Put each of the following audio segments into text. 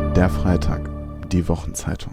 Der Freitag, die Wochenzeitung.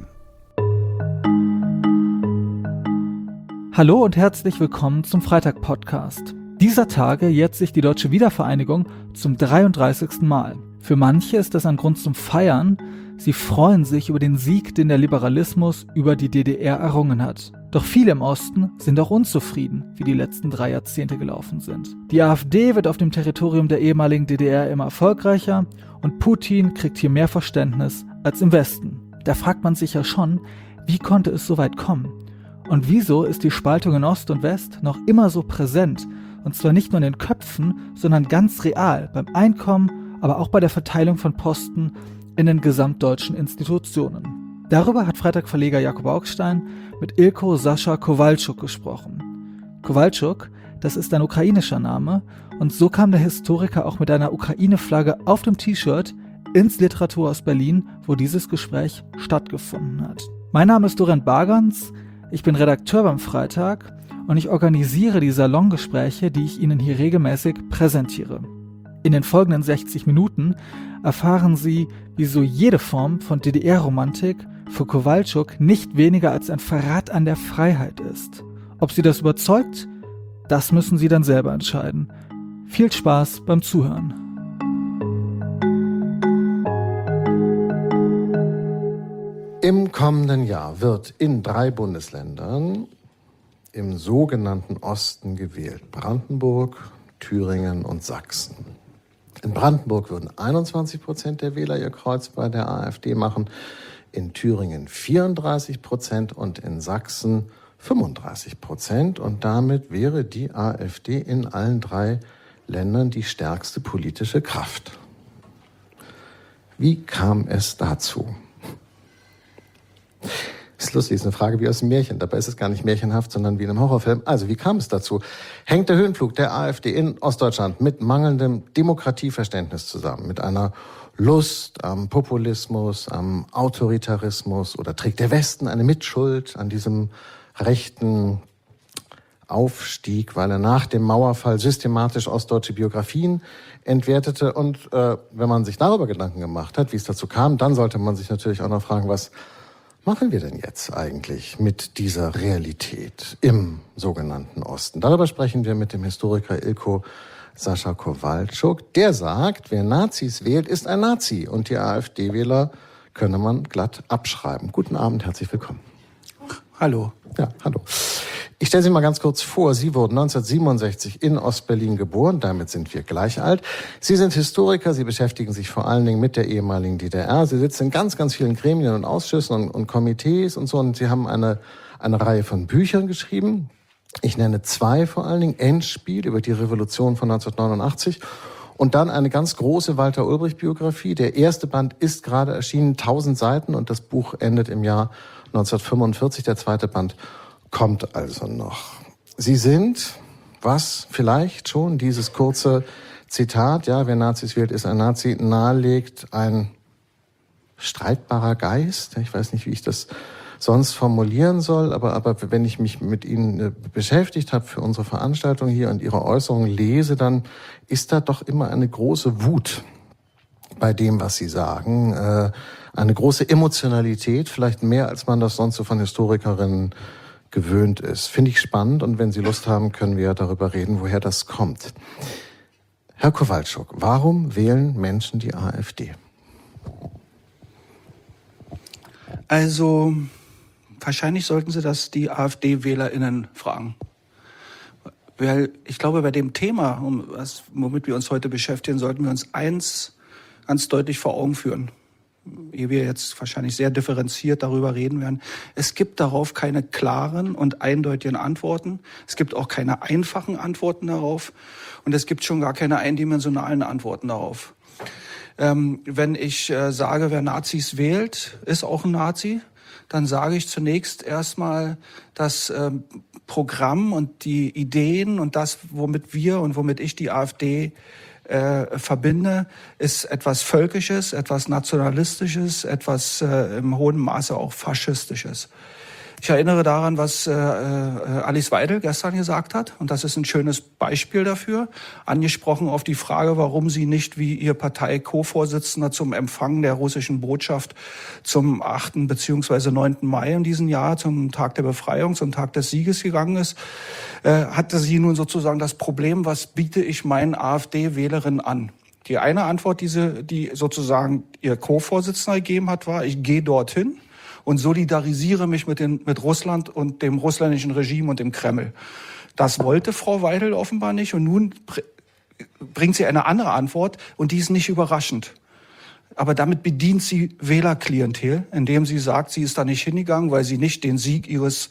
Hallo und herzlich willkommen zum Freitag-Podcast. Dieser Tage jährt sich die Deutsche Wiedervereinigung zum 33. Mal. Für manche ist das ein Grund zum Feiern. Sie freuen sich über den Sieg, den der Liberalismus über die DDR errungen hat. Doch viele im Osten sind auch unzufrieden, wie die letzten 3 Jahrzehnte gelaufen sind. Die AfD wird auf dem Territorium der ehemaligen DDR immer erfolgreicher und Putin kriegt hier mehr Verständnis als im Westen. Da fragt man sich ja schon, wie konnte es so weit kommen? Und wieso ist die Spaltung in Ost und West noch immer so präsent? Und zwar nicht nur in den Köpfen, sondern ganz real beim Einkommen, aber auch bei der Verteilung von Posten in den gesamtdeutschen Institutionen. Darüber hat Freitag-Verleger Jakob Augstein mit Ilko Sascha Kowalczuk gesprochen. Kowalczuk, das ist ein ukrainischer Name und so kam der Historiker auch mit einer Ukraine-Flagge auf dem T-Shirt ins Literaturhaus Berlin, wo dieses Gespräch stattgefunden hat. Mein Name ist Dorent Bargans, ich bin Redakteur beim Freitag und ich organisiere die Salongespräche, die ich Ihnen hier regelmäßig präsentiere. In den folgenden 60 Minuten erfahren Sie, wieso jede Form von DDR-Romantik für Kowalczuk nicht weniger als ein Verrat an der Freiheit ist. Ob Sie das überzeugt, das müssen Sie dann selber entscheiden. Viel Spaß beim Zuhören. Im kommenden Jahr wird in 3 Bundesländern im sogenannten Osten gewählt. Brandenburg, Thüringen und Sachsen. In Brandenburg würden 21% der Wähler ihr Kreuz bei der AfD machen, in Thüringen 34% und in Sachsen 35%. Und damit wäre die AfD in allen 3 Ländern die stärkste politische Kraft. Wie kam es dazu? Das ist lustig, ist eine Frage wie aus einem Märchen. Dabei ist es gar nicht märchenhaft, sondern wie in einem Horrorfilm. Also, wie kam es dazu? Hängt der Höhenflug der AfD in Ostdeutschland mit mangelndem Demokratieverständnis zusammen, mit einer Lust am Populismus, am Autoritarismus, oder trägt der Westen eine Mitschuld an diesem rechten Aufstieg, weil er nach dem Mauerfall systematisch ostdeutsche Biografien entwertete? Und wenn man sich darüber Gedanken gemacht hat, wie es dazu kam, dann sollte man sich natürlich auch noch fragen, was machen wir denn jetzt eigentlich mit dieser Realität im sogenannten Osten? Darüber sprechen wir mit dem Historiker Ilko Sascha Kowalczuk. Der sagt, wer Nazis wählt, ist ein Nazi. Und die AfD-Wähler könne man glatt abschreiben. Guten Abend, herzlich willkommen. Hallo. Ja, hallo. Ich stelle Sie mal ganz kurz vor. Sie wurden 1967 in Ostberlin geboren. Damit sind wir gleich alt. Sie sind Historiker. Sie beschäftigen sich vor allen Dingen mit der ehemaligen DDR. Sie sitzen in ganz, ganz vielen Gremien und Ausschüssen und Komitees und so. Und Sie haben eine Reihe von Büchern geschrieben. Ich nenne 2 vor allen Dingen. Endspiel über die Revolution von 1989. Und dann eine ganz große Walter-Ulbricht-Biografie. Der erste Band ist gerade erschienen, 1000 Seiten. Und das Buch endet im Jahr 1945. Der zweite Band kommt also noch. Sie sind, was vielleicht schon dieses kurze Zitat, ja, wer Nazis wählt, ist ein Nazi, nahelegt, ein streitbarer Geist. Ich weiß nicht, wie ich das sonst formulieren soll, aber wenn ich mich mit Ihnen beschäftigt habe für unsere Veranstaltung hier und Ihre Äußerungen lese, dann ist da doch immer eine große Wut bei dem, was Sie sagen. Eine große Emotionalität, vielleicht mehr, als man das sonst so von Historikerinnen gewöhnt ist. Finde ich spannend, und wenn Sie Lust haben, können wir ja darüber reden, woher das kommt. Herr Kowalczuk, warum wählen Menschen die AfD? Also, wahrscheinlich sollten Sie das die AfD-WählerInnen fragen. Weil ich glaube, bei dem Thema, womit wir uns heute beschäftigen, sollten wir uns eins ganz deutlich vor Augen führen. Ehe wir jetzt wahrscheinlich sehr differenziert darüber reden werden. Es gibt darauf keine klaren und eindeutigen Antworten. Es gibt auch keine einfachen Antworten darauf. Und es gibt schon gar keine eindimensionalen Antworten darauf. Wenn ich sage, wer Nazis wählt, ist auch ein Nazi, dann sage ich zunächst erstmal, das Programm und die Ideen und das, womit wir und womit ich die AfD verbinde, ist etwas Völkisches, etwas Nationalistisches, etwas im hohen Maße auch Faschistisches. Ich erinnere daran, was Alice Weidel gestern gesagt hat. Und das ist ein schönes Beispiel dafür. Angesprochen auf die Frage, warum sie nicht wie ihr Partei-Co-Vorsitzender zum Empfang der russischen Botschaft zum 8. bzw. 9. Mai in diesem Jahr, zum Tag der Befreiung, zum Tag des Sieges gegangen ist, hatte sie nun sozusagen das Problem, was biete ich meinen AfD-Wählerinnen an? Die eine Antwort, die sozusagen ihr Co-Vorsitzender gegeben hat, war, ich gehe dorthin und solidarisiere mich mit Russland und dem russländischen Regime und dem Kreml. Das wollte Frau Weidel offenbar nicht und nun bringt sie eine andere Antwort und die ist nicht überraschend. Aber damit bedient sie Wählerklientel, indem sie sagt, sie ist da nicht hingegangen, weil sie nicht den Sieg ihres,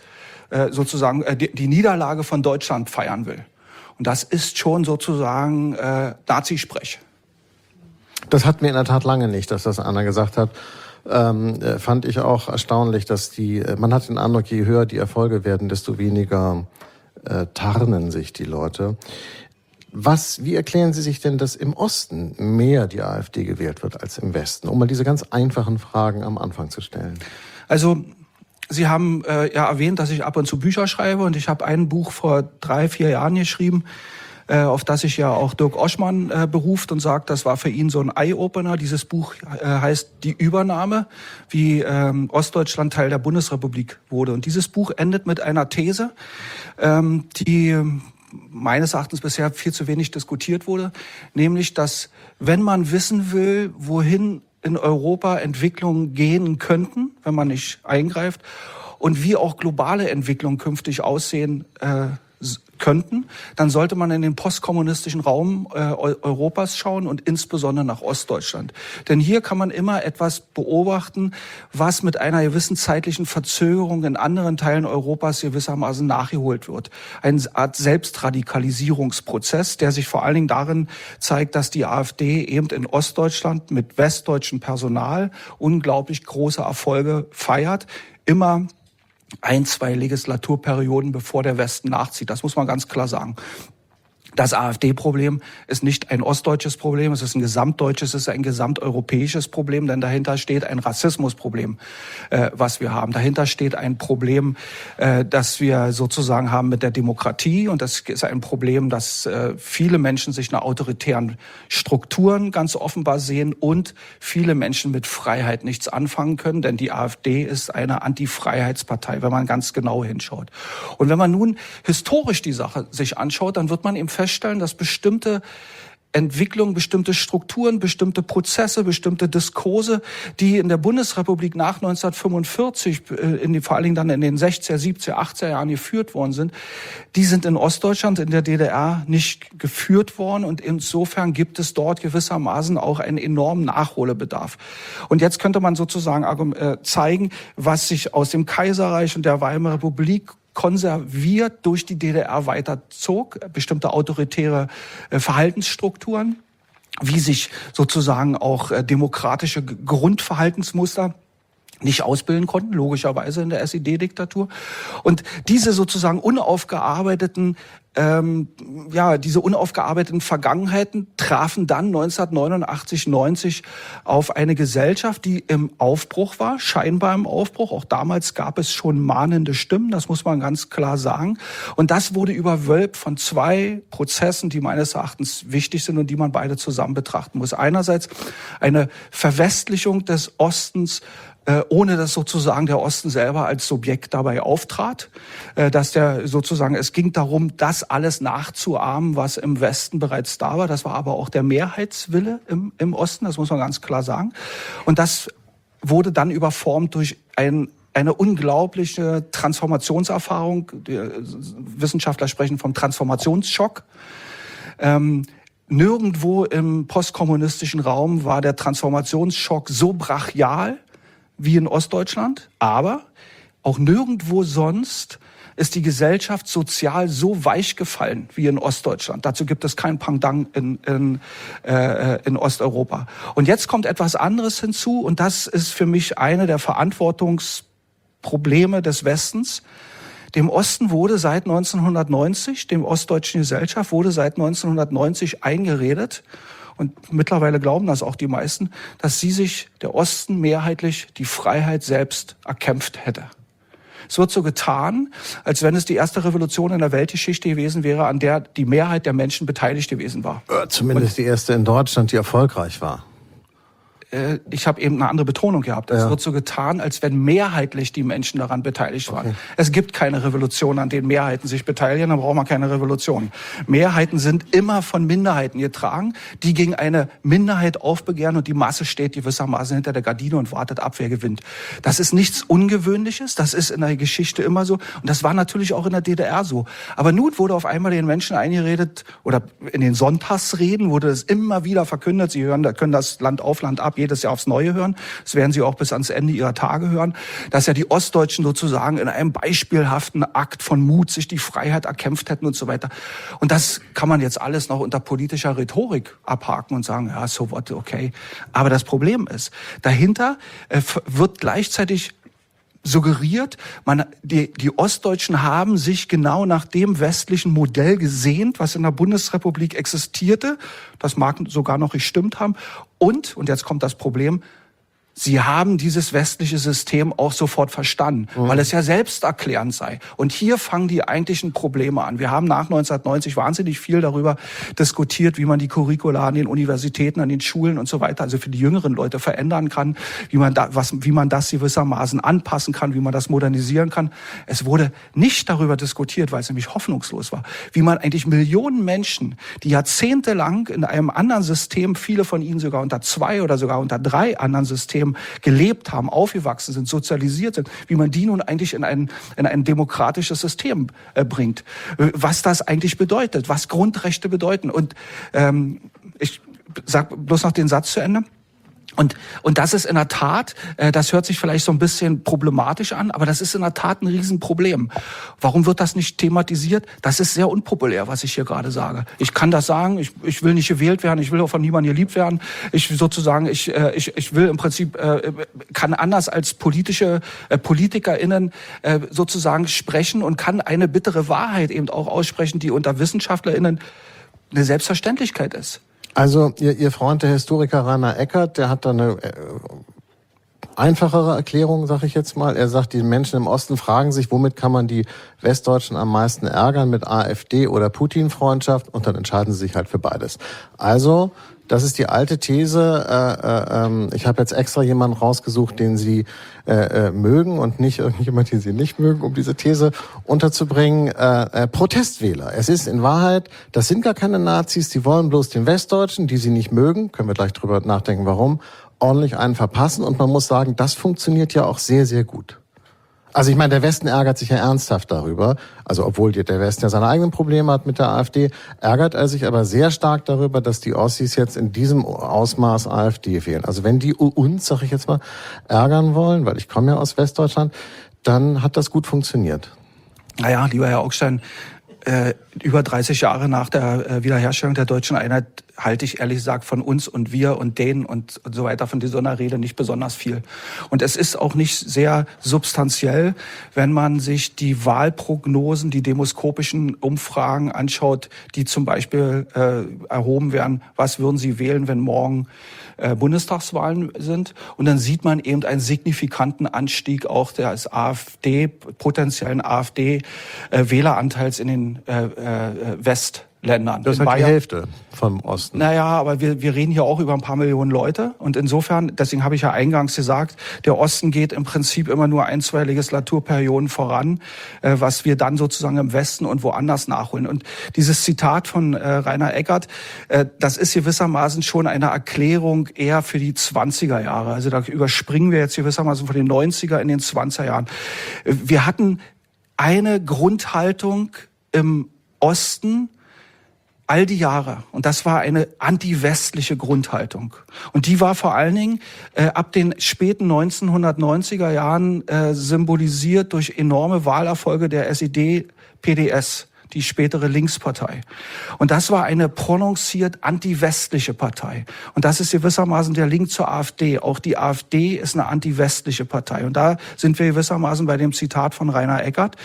die Niederlage von Deutschland feiern will. Und das ist schon sozusagen Nazisprech. Das hatten wir in der Tat lange nicht, dass das Anna gesagt hat. Fand ich auch erstaunlich, dass man hat den Eindruck, je höher die Erfolge werden, desto weniger tarnen sich die Leute. Wie erklären Sie sich denn, dass im Osten mehr die AfD gewählt wird als im Westen? Um mal diese ganz einfachen Fragen am Anfang zu stellen. Also, Sie haben ja erwähnt, dass ich ab und zu Bücher schreibe und ich habe ein Buch vor 3-4 Jahren geschrieben, auf das sich ja auch Dirk Oschmann beruft und sagt, das war für ihn so ein Eye-Opener. Dieses Buch heißt Die Übernahme, wie Ostdeutschland Teil der Bundesrepublik wurde. Und dieses Buch endet mit einer These, die meines Erachtens bisher viel zu wenig diskutiert wurde, nämlich, dass wenn man wissen will, wohin in Europa Entwicklungen gehen könnten, wenn man nicht eingreift, und wie auch globale Entwicklungen künftig aussehen könnten, dann sollte man in den postkommunistischen Raum Europas schauen und insbesondere nach Ostdeutschland. Denn hier kann man immer etwas beobachten, was mit einer gewissen zeitlichen Verzögerung in anderen Teilen Europas gewissermaßen nachgeholt wird. Eine Art Selbstradikalisierungsprozess, der sich vor allen Dingen darin zeigt, dass die AfD eben in Ostdeutschland mit westdeutschem Personal unglaublich große Erfolge feiert, immer 1-2 Legislaturperioden, bevor der Westen nachzieht. Das muss man ganz klar sagen. Das AfD-Problem ist nicht ein ostdeutsches Problem, es ist ein gesamtdeutsches, es ist ein gesamteuropäisches Problem, denn dahinter steht ein Rassismusproblem, was wir haben. Dahinter steht ein Problem, das wir sozusagen haben mit der Demokratie, und das ist ein Problem, dass viele Menschen sich nach autoritären Strukturen ganz offenbar sehen und viele Menschen mit Freiheit nichts anfangen können, denn die AfD ist eine Anti-Freiheitspartei, wenn man ganz genau hinschaut. Und wenn man nun historisch die Sache sich anschaut, dann wird man eben feststellen, dass bestimmte Entwicklungen, bestimmte Strukturen, bestimmte Prozesse, bestimmte Diskurse, die in der Bundesrepublik nach 1945, vor allen Dingen dann in den 60er, 70er, 80er Jahren geführt worden sind, die sind in Ostdeutschland, in der DDR nicht geführt worden, und insofern gibt es dort gewissermaßen auch einen enormen Nachholbedarf. Und jetzt könnte man sozusagen zeigen, was sich aus dem Kaiserreich und der Weimarer Republik konserviert durch die DDR weiterzog, bestimmte autoritäre Verhaltensstrukturen, wie sich sozusagen auch demokratische Grundverhaltensmuster nicht ausbilden konnten, logischerweise in der SED-Diktatur. Und diese sozusagen unaufgearbeiteten Vergangenheiten trafen dann 1989, 90 auf eine Gesellschaft, die im Aufbruch war, scheinbar im Aufbruch. Auch damals gab es schon mahnende Stimmen, das muss man ganz klar sagen. Und das wurde überwölbt von 2 Prozessen, die meines Erachtens wichtig sind und die man beide zusammen betrachten muss. Einerseits eine Verwestlichung des Ostens, ohne dass sozusagen der Osten selber als Subjekt dabei auftrat, es ging darum, das alles nachzuahmen, was im Westen bereits da war. Das war aber auch der Mehrheitswille im Osten, das muss man ganz klar sagen. Und das wurde dann überformt durch eine unglaubliche Transformationserfahrung. Die Wissenschaftler sprechen vom Transformationsschock. Nirgendwo im postkommunistischen Raum war der Transformationsschock so brachial wie in Ostdeutschland, aber auch nirgendwo sonst ist die Gesellschaft sozial so weich gefallen wie in Ostdeutschland. Dazu gibt es kein Pendant in Osteuropa. Und jetzt kommt etwas anderes hinzu, und das ist für mich eine der Verantwortungsprobleme des Westens. Dem Osten wurde seit 1990, dem ostdeutschen Gesellschaft wurde seit 1990 eingeredet, und mittlerweile glauben das auch die meisten, dass der Osten mehrheitlich die Freiheit selbst erkämpft hätte. Es wird so getan, als wenn es die erste Revolution in der Weltgeschichte gewesen wäre, an der die Mehrheit der Menschen beteiligt gewesen war. Zumindest die erste in Deutschland, die erfolgreich war. Ich habe eben eine andere Betonung gehabt. Es wird so getan, als wenn mehrheitlich die Menschen daran beteiligt waren. Okay. Es gibt keine Revolution, an denen Mehrheiten sich beteiligen, dann braucht man keine Revolution. Mehrheiten sind immer von Minderheiten getragen, die gegen eine Minderheit aufbegehren und die Masse steht gewissermaßen hinter der Gardine und wartet ab, wer gewinnt. Das ist nichts Ungewöhnliches, das ist in der Geschichte immer so und das war natürlich auch in der DDR so. Aber nun wurde auf einmal den Menschen eingeredet oder in den Sonntagsreden wurde es immer wieder verkündet, sie können das Land auf, Land ab, jedes Jahr aufs Neue hören. Das werden sie auch bis ans Ende ihrer Tage hören, dass ja die Ostdeutschen sozusagen in einem beispielhaften Akt von Mut sich die Freiheit erkämpft hätten und so weiter. Und das kann man jetzt alles noch unter politischer Rhetorik abhaken und sagen, ja, so what, okay. Aber das Problem ist, dahinter wird gleichzeitig suggeriert, die Ostdeutschen haben sich genau nach dem westlichen Modell gesehnt, was in der Bundesrepublik existierte. Das mag sogar noch gestimmt haben. Und jetzt kommt das Problem, sie haben dieses westliche System auch sofort verstanden, weil es ja selbsterklärend sei. Und hier fangen die eigentlichen Probleme an. Wir haben nach 1990 wahnsinnig viel darüber diskutiert, wie man die Curricula an den Universitäten, an den Schulen und so weiter, also für die jüngeren Leute verändern kann, wie man das gewissermaßen anpassen kann, wie man das modernisieren kann. Es wurde nicht darüber diskutiert, weil es nämlich hoffnungslos war, wie man eigentlich Millionen Menschen, die jahrzehntelang in einem anderen System, viele von ihnen sogar unter 2 oder sogar unter 3 anderen Systemen gelebt haben, aufgewachsen sind, sozialisiert sind, wie man die nun eigentlich in ein demokratisches System bringt. Was das eigentlich bedeutet, was Grundrechte bedeuten. Und ich sage bloß noch den Satz zu Ende. Und das ist in der Tat, das hört sich vielleicht so ein bisschen problematisch an, aber das ist in der Tat ein Riesenproblem. Warum wird das nicht thematisiert? Das ist sehr unpopulär, was ich hier gerade sage. Ich kann das sagen, ich will nicht gewählt werden, ich will auch von niemandem geliebt werden. Ich will im Prinzip, kann anders als PolitikerInnen sozusagen sprechen und kann eine bittere Wahrheit eben auch aussprechen, die unter WissenschaftlerInnen eine Selbstverständlichkeit ist. Also Ihr Freund, der Historiker Rainer Eckert, der hat da eine einfachere Erklärung, sag ich jetzt mal. Er sagt, die Menschen im Osten fragen sich, womit kann man die Westdeutschen am meisten ärgern, mit AfD oder Putin-Freundschaft? Und dann entscheiden sie sich halt für beides. Also, das ist die alte These. Ich habe jetzt extra jemanden rausgesucht, den Sie mögen und nicht irgendjemand, den Sie nicht mögen, um diese These unterzubringen. Protestwähler. Es ist in Wahrheit, das sind gar keine Nazis, die wollen bloß den Westdeutschen, die sie nicht mögen, können wir gleich drüber nachdenken, warum, ordentlich einen verpassen. Und man muss sagen, das funktioniert ja auch sehr, sehr gut. Also ich meine, der Westen ärgert sich ja ernsthaft darüber. Also obwohl der Westen ja seine eigenen Probleme hat mit der AfD, ärgert er sich aber sehr stark darüber, dass die Ossis jetzt in diesem Ausmaß AfD wählen. Also wenn die uns, sag ich jetzt mal, ärgern wollen, weil ich komme ja aus Westdeutschland, dann hat das gut funktioniert. Naja, lieber Herr Augstein, über 30 Jahre nach der Wiederherstellung der deutschen Einheit halte ich ehrlich gesagt von uns und wir und denen und so weiter von so einer Rede nicht besonders viel. Und es ist auch nicht sehr substanziell, wenn man sich die Wahlprognosen, die demoskopischen Umfragen anschaut, die zum Beispiel erhoben werden. Was würden Sie wählen, wenn morgen Bundestagswahlen sind? Und dann sieht man eben einen signifikanten Anstieg auch des potenziellen AfD-Wähleranteils in den Westländern. Das ist halt die Hälfte vom Osten. Naja, aber wir reden hier auch über ein paar Millionen Leute. Und insofern, deswegen habe ich ja eingangs gesagt, der Osten geht im Prinzip immer nur 1-2 Legislaturperioden voran, was wir dann sozusagen im Westen und woanders nachholen. Und dieses Zitat von Rainer Eckert, das ist gewissermaßen schon eine Erklärung eher für die 20er Jahre. Also da überspringen wir jetzt gewissermaßen von den 90er in den 20er Jahren. Wir hatten eine Grundhaltung im Osten all die Jahre. Und das war eine anti-westliche Grundhaltung. Und die war vor allen Dingen ab den späten 1990er Jahren symbolisiert durch enorme Wahlerfolge der SED-PDS, die spätere Linkspartei. Und das war eine prononciert anti-westliche Partei. Und das ist gewissermaßen der Link zur AfD. Auch die AfD ist eine anti-westliche Partei. Und da sind wir gewissermaßen bei dem Zitat von Rainer Eckert,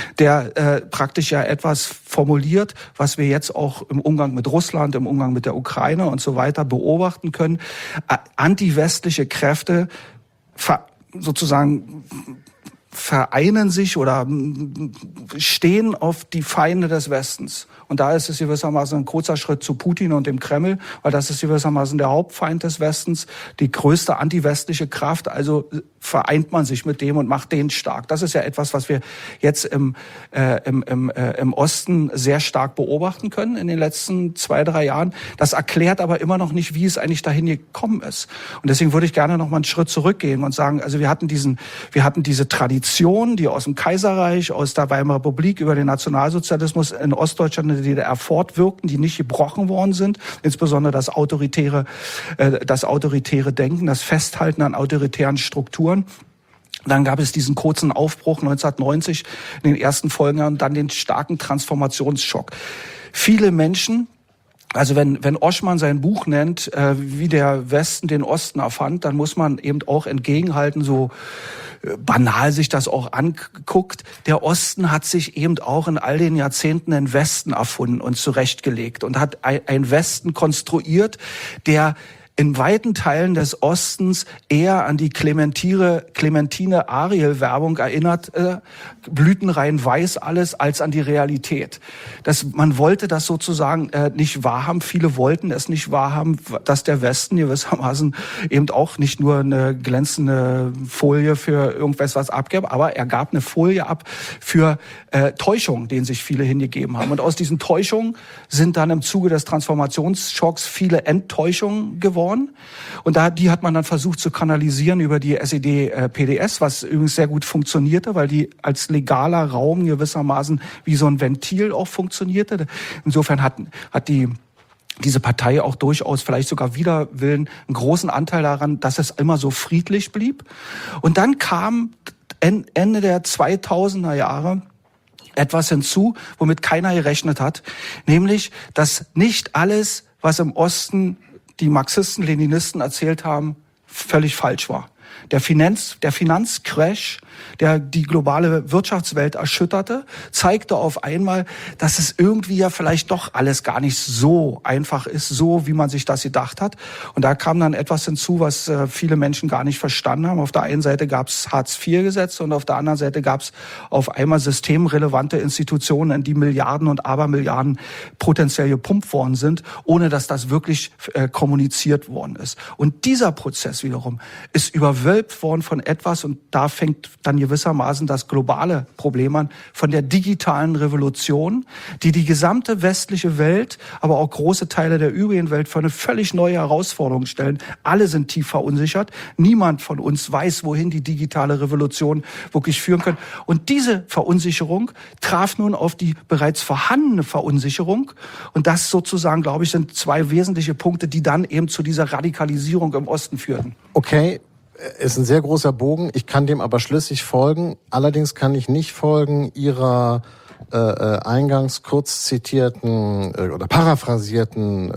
der praktisch ja etwas formuliert, was wir jetzt auch im Umgang mit Russland, im Umgang mit der Ukraine und so weiter beobachten können. Anti-westliche Kräfte sozusagen vereinen sich oder stehen auf die Feinde des Westens. Und da ist es gewissermaßen ein kurzer Schritt zu Putin und dem Kreml, weil das ist gewissermaßen der Hauptfeind des Westens, die größte antiwestliche Kraft. Also vereint man sich mit dem und macht den stark. Das ist ja etwas, was wir jetzt im Osten sehr stark beobachten können in den letzten 2-3 Jahren. Das erklärt aber immer noch nicht, wie es eigentlich dahin gekommen ist. Und deswegen würde ich gerne noch mal einen Schritt zurückgehen und sagen, also wir hatten diese Tradition, die aus dem Kaiserreich, aus der Weimarer Republik über den Nationalsozialismus in Ostdeutschland und der DDR fortwirkten, die nicht gebrochen worden sind, insbesondere das autoritäre Denken, das Festhalten an autoritären Strukturen. Dann gab es diesen kurzen Aufbruch 1990 in den ersten Folgejahren und dann den starken Transformationsschock. Viele Menschen, also wenn Oschmann sein Buch nennt, wie der Westen den Osten erfand, dann muss man eben auch entgegenhalten, so banal sich das auch anguckt, der Osten hat sich eben auch in all den Jahrzehnten einen Westen erfunden und zurechtgelegt und hat einen Westen konstruiert, der in weiten Teilen des Ostens eher an die Clementine-Ariel-Werbung erinnert, blütenrein weiß alles, als an die Realität. Man wollte das sozusagen nicht wahrhaben, viele wollten es nicht wahrhaben, dass der Westen gewissermaßen eben auch nicht nur eine glänzende Folie für irgendwas was abgab, aber er gab eine Folie ab für Täuschungen, denen sich viele hingegeben haben. Und aus diesen Täuschungen sind dann im Zuge des Transformationsschocks viele Enttäuschungen geworden. Und die hat man dann versucht zu kanalisieren über die SED-PDS, was übrigens sehr gut funktionierte, weil die als legaler Raum gewissermaßen wie so ein Ventil auch funktionierte. Insofern hat diese Partei auch durchaus vielleicht sogar wider Willen einen großen Anteil daran, dass es immer so friedlich blieb. Und dann kam Ende der 2000er Jahre etwas hinzu, womit keiner gerechnet hat, nämlich, dass nicht alles, was im Osten die Marxisten, Leninisten erzählt haben, völlig falsch war. Der Finanzcrash, der die globale Wirtschaftswelt erschütterte, zeigte auf einmal, dass es irgendwie ja vielleicht doch alles gar nicht so einfach ist, so wie man sich das gedacht hat. Und da kam dann etwas hinzu, was viele Menschen gar nicht verstanden haben. Auf der einen Seite gab es Hartz-IV-Gesetze und auf der anderen Seite gab es auf einmal systemrelevante Institutionen, in die Milliarden und Abermilliarden potenziell gepumpt worden sind, ohne dass das wirklich kommuniziert worden ist. Und dieser Prozess wiederum ist überwölbt worden von etwas, und da fängt dann gewissermaßen das globale Problem an, von der digitalen Revolution, die gesamte westliche Welt, aber auch große Teile der übrigen Welt vor eine völlig neue Herausforderung stellen. Alle sind tief verunsichert. Niemand von uns weiß, wohin die digitale Revolution wirklich führen kann. Und diese Verunsicherung traf nun auf die bereits vorhandene Verunsicherung. Und das sozusagen, glaube ich, sind zwei wesentliche Punkte, die dann eben zu dieser Radikalisierung im Osten führten. Okay. Ist ein sehr großer Bogen. Ich kann dem aber schlüssig folgen. Allerdings kann ich nicht folgen Ihrer eingangs kurz zitierten oder paraphrasierten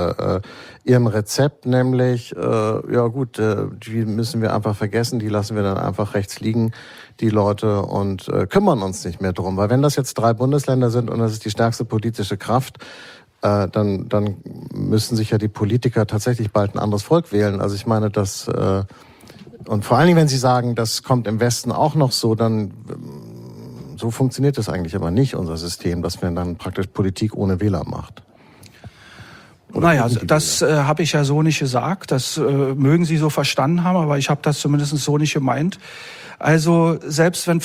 Ihrem Rezept, nämlich ja gut, die müssen wir einfach vergessen, die lassen wir dann einfach rechts liegen, die Leute, und kümmern uns nicht mehr drum. Weil wenn das jetzt 3 Bundesländer sind und das ist die stärkste politische Kraft, dann müssen sich ja die Politiker tatsächlich bald ein anderes Volk wählen. Also ich meine, das und vor allen Dingen, wenn Sie sagen, das kommt im Westen auch noch so, dann so funktioniert das eigentlich aber nicht, unser System, dass man dann praktisch Politik ohne Wähler macht. Oder naja, das habe ich ja so nicht gesagt. Das mögen Sie so verstanden haben, aber ich habe das zumindest so nicht gemeint. Also selbst wenn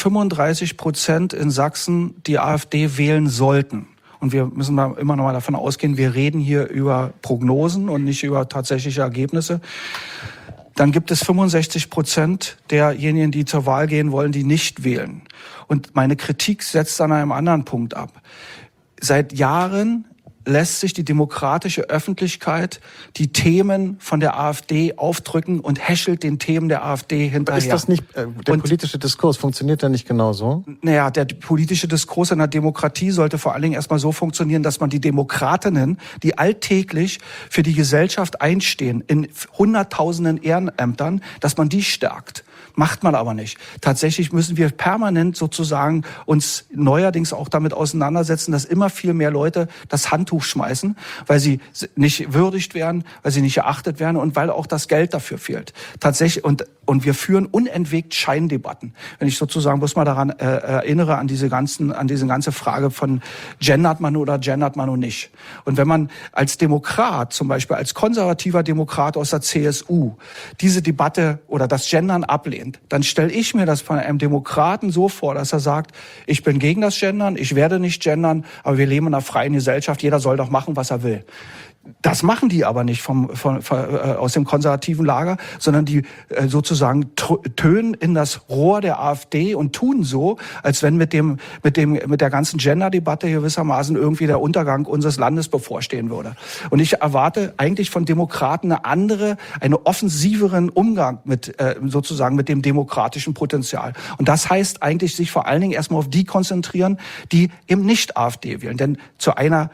35% in Sachsen die AfD wählen sollten, und wir müssen da immer noch mal davon ausgehen, wir reden hier über Prognosen und nicht über tatsächliche Ergebnisse, dann gibt es 65% derjenigen, die zur Wahl gehen wollen, die nicht wählen. Und meine Kritik setzt an einem anderen Punkt ab. Seit Jahren lässt sich die demokratische Öffentlichkeit die Themen von der AfD aufdrücken und häschelt den Themen der AfD hinterher. Ist das nicht, der politische Diskurs funktioniert ja nicht genau so? Naja, der politische Diskurs in der Demokratie sollte vor allen Dingen erstmal so funktionieren, dass man die Demokratinnen, die alltäglich für die Gesellschaft einstehen, in Hunderttausenden Ehrenämtern, dass man die stärkt. Macht man aber nicht. Tatsächlich müssen wir permanent sozusagen uns neuerdings auch damit auseinandersetzen, dass immer viel mehr Leute das Handtuch schmeißen, weil sie nicht würdigt werden, weil sie nicht geachtet werden und weil auch das Geld dafür fehlt. Tatsächlich, und Und wir führen unentwegt Scheindebatten. Wenn ich sozusagen bloß mal daran erinnere, an diese ganze Frage von gendert man oder gendert man und nicht. Und wenn man als Demokrat, zum Beispiel als konservativer Demokrat aus der CSU, diese Debatte oder das Gendern ablehnt, dann stelle ich mir das von einem Demokraten so vor, dass er sagt, ich bin gegen das Gendern, ich werde nicht gendern, aber wir leben in einer freien Gesellschaft, jeder soll doch machen, was er will. Das machen die aber nicht aus dem konservativen Lager, sondern die sozusagen tönen in das Rohr der AfD und tun so, als wenn mit der ganzen Gender-Debatte gewissermaßen irgendwie der Untergang unseres Landes bevorstehen würde. Und ich erwarte eigentlich von Demokraten einen offensiveren Umgang mit dem demokratischen Potenzial. Und das heißt eigentlich, sich vor allen Dingen erstmal auf die konzentrieren, die eben nicht AfD wählen. Denn zu einer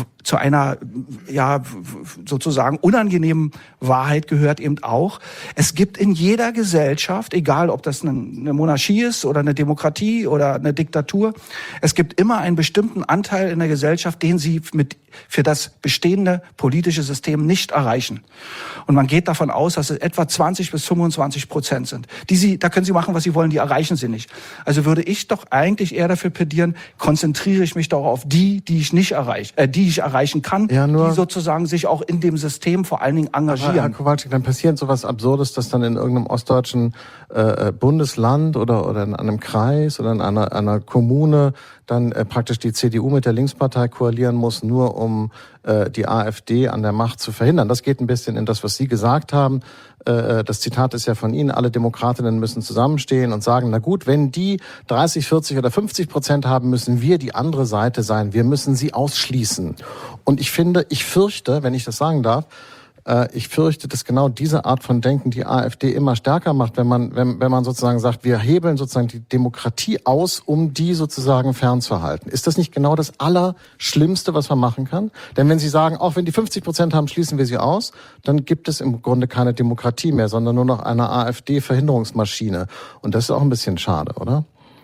sozusagen unangenehmen Wahrheit gehört eben auch, es gibt in jeder Gesellschaft, egal ob das eine Monarchie ist oder eine Demokratie oder eine Diktatur, es gibt immer einen bestimmten Anteil in der Gesellschaft, den sie für das bestehende politische System nicht erreichen. Und man geht davon aus, dass es etwa 20-25% sind. Da können sie machen, was sie wollen, die erreichen sie nicht. Also würde ich doch eigentlich eher dafür plädieren, konzentriere ich mich doch auf die ich nicht erreiche, die ich erreichen kann, die sozusagen sich auch in dem System vor allen Dingen engagieren. Herr Kowalczyk, dann passiert sowas Absurdes, dass dann in irgendeinem ostdeutschen Bundesland oder in einem Kreis oder in einer Kommune dann praktisch die CDU mit der Linkspartei koalieren muss, nur um die AfD an der Macht zu verhindern. Das geht ein bisschen in das, was Sie gesagt haben. Das Zitat ist ja von Ihnen, alle Demokratinnen müssen zusammenstehen und sagen, na gut, wenn die 30, 40 oder 50% haben, müssen wir die andere Seite sein. Wir müssen sie ausschließen. Und ich fürchte, wenn ich das sagen darf, dass genau diese Art von Denken die AfD immer stärker macht, wenn man sozusagen sagt, wir hebeln sozusagen die Demokratie aus, um die sozusagen fernzuhalten. Ist das nicht genau das Allerschlimmste, was man machen kann? Denn wenn Sie sagen, auch wenn die 50% haben, schließen wir sie aus, dann gibt es im Grunde keine Demokratie mehr, sondern nur noch eine AfD-Verhinderungsmaschine. Und das ist auch ein bisschen schade, oder?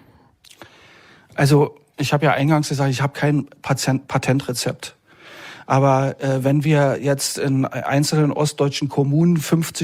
Also, ich habe ja eingangs gesagt, ich habe kein Patentrezept. Aber wenn wir jetzt in einzelnen ostdeutschen Kommunen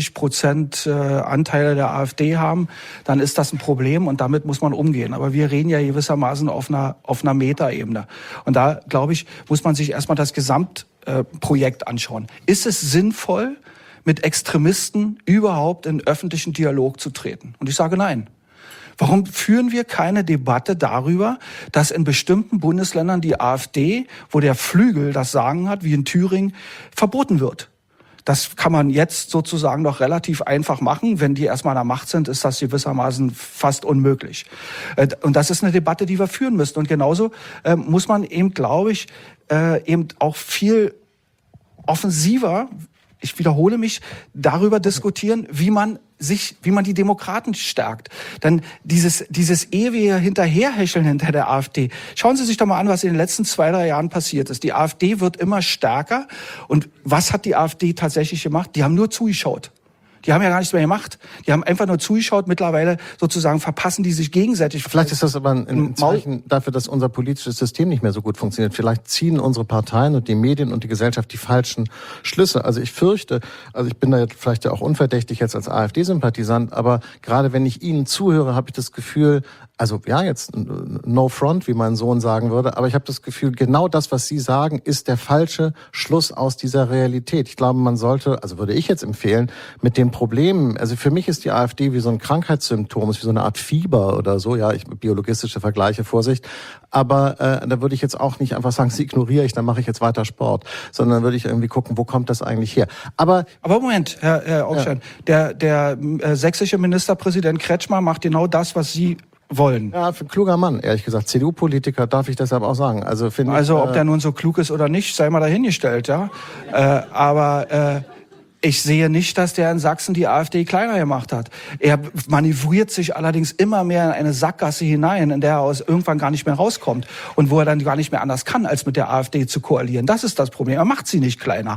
50% Anteile der AfD haben, dann ist das ein Problem und damit muss man umgehen. Aber wir reden ja gewissermaßen auf einer Metaebene. Und da, glaube ich, muss man sich erstmal das Gesamtprojekt anschauen. Ist es sinnvoll, mit Extremisten überhaupt in öffentlichen Dialog zu treten? Und ich sage nein. Warum führen wir keine Debatte darüber, dass in bestimmten Bundesländern die AfD, wo der Flügel das Sagen hat, wie in Thüringen, verboten wird? Das kann man jetzt sozusagen noch relativ einfach machen. Wenn die erstmal an der Macht sind, ist das gewissermaßen fast unmöglich. Und das ist eine Debatte, die wir führen müssen. Und genauso muss man eben, glaube ich, eben auch viel offensiver, ich wiederhole mich, darüber diskutieren, wie man die Demokraten stärkt. Dann dieses ewige Hinterherhecheln hinter der AfD. Schauen Sie sich doch mal an, was in den letzten 2-3 Jahren passiert ist. Die AfD wird immer stärker. Und was hat die AfD tatsächlich gemacht? Die haben nur zugeschaut. Die haben ja gar nichts mehr gemacht. Die haben einfach nur zugeschaut. Mittlerweile sozusagen verpassen die sich gegenseitig. Vielleicht ist das aber ein Zeichen dafür, dass unser politisches System nicht mehr so gut funktioniert. Vielleicht ziehen unsere Parteien und die Medien und die Gesellschaft die falschen Schlüsse. Also ich fürchte, ich bin da jetzt vielleicht ja auch unverdächtig jetzt als AfD-Sympathisant, aber gerade wenn ich Ihnen zuhöre, habe ich das Gefühl, jetzt no front, wie mein Sohn sagen würde, aber ich habe das Gefühl, genau das, was Sie sagen, ist der falsche Schluss aus dieser Realität. Ich glaube, man sollte, würde ich jetzt empfehlen, mit den Problemen, für mich ist die AfD wie so ein Krankheitssymptom, ist wie so eine Art Fieber oder so, biologistische Vergleiche, Vorsicht, aber da würde ich jetzt auch nicht einfach sagen, sie ignoriere ich, dann mache ich jetzt weiter Sport, sondern würde ich irgendwie gucken, wo kommt das eigentlich her. Aber Moment, Herr Augstein, der sächsische Ministerpräsident Kretschmer macht genau das, was Sie wollen. Ja, ein kluger Mann, ehrlich gesagt. CDU-Politiker darf ich deshalb auch sagen. Ob der nun so klug ist oder nicht, sei mal dahingestellt, ja. Aber ich sehe nicht, dass der in Sachsen die AfD kleiner gemacht hat. Er manövriert sich allerdings immer mehr in eine Sackgasse hinein, in der er irgendwann gar nicht mehr rauskommt und wo er dann gar nicht mehr anders kann, als mit der AfD zu koalieren. Das ist das Problem. Er macht sie nicht kleiner.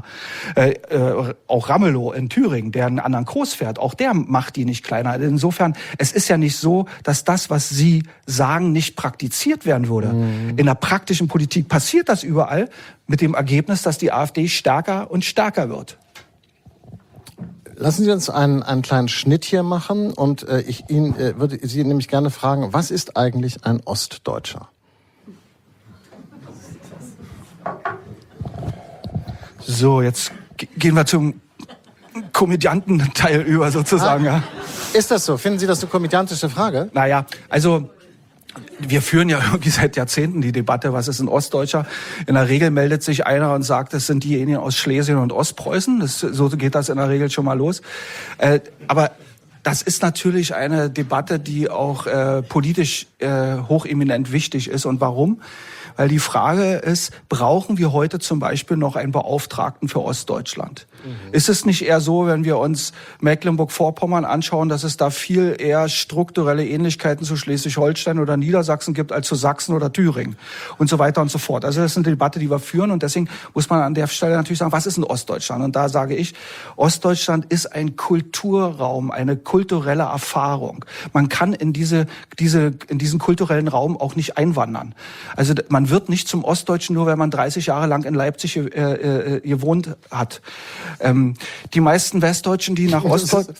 Auch Ramelow in Thüringen, der einen anderen Kurs fährt, auch der macht die nicht kleiner. Insofern, es ist ja nicht so, dass das, was Sie sagen, nicht praktiziert werden würde. In der praktischen Politik passiert das überall mit dem Ergebnis, dass die AfD stärker und stärker wird. Lassen Sie uns einen kleinen Schnitt hier machen und ich würde Sie nämlich gerne fragen, was ist eigentlich ein Ostdeutscher? So, jetzt gehen wir zum Komödiantenteil über sozusagen. Ja. Ist das so? Finden Sie das eine komödiantische Frage? Naja, also wir führen ja irgendwie seit Jahrzehnten die Debatte, was ist ein Ostdeutscher? In der Regel meldet sich einer und sagt, das sind diejenigen aus Schlesien und Ostpreußen. So geht das in der Regel schon mal los. Aber das ist natürlich eine Debatte, die auch politisch hocheminent wichtig ist. Und warum? Weil die Frage ist, brauchen wir heute zum Beispiel noch einen Beauftragten für Ostdeutschland? Ist es nicht eher so, wenn wir uns Mecklenburg-Vorpommern anschauen, dass es da viel eher strukturelle Ähnlichkeiten zu Schleswig-Holstein oder Niedersachsen gibt als zu Sachsen oder Thüringen und so weiter und so fort? Also das ist eine Debatte, die wir führen und deswegen muss man an der Stelle natürlich sagen, was ist ein Ostdeutschland? Und da sage ich, Ostdeutschland ist ein Kulturraum, eine kulturelle Erfahrung. Man kann in diesen kulturellen Raum auch nicht einwandern. Also man wird nicht zum Ostdeutschen nur, wenn man 30 Jahre lang in Leipzig gewohnt hat. Die meisten Westdeutschen, die nach Ostdeutschland...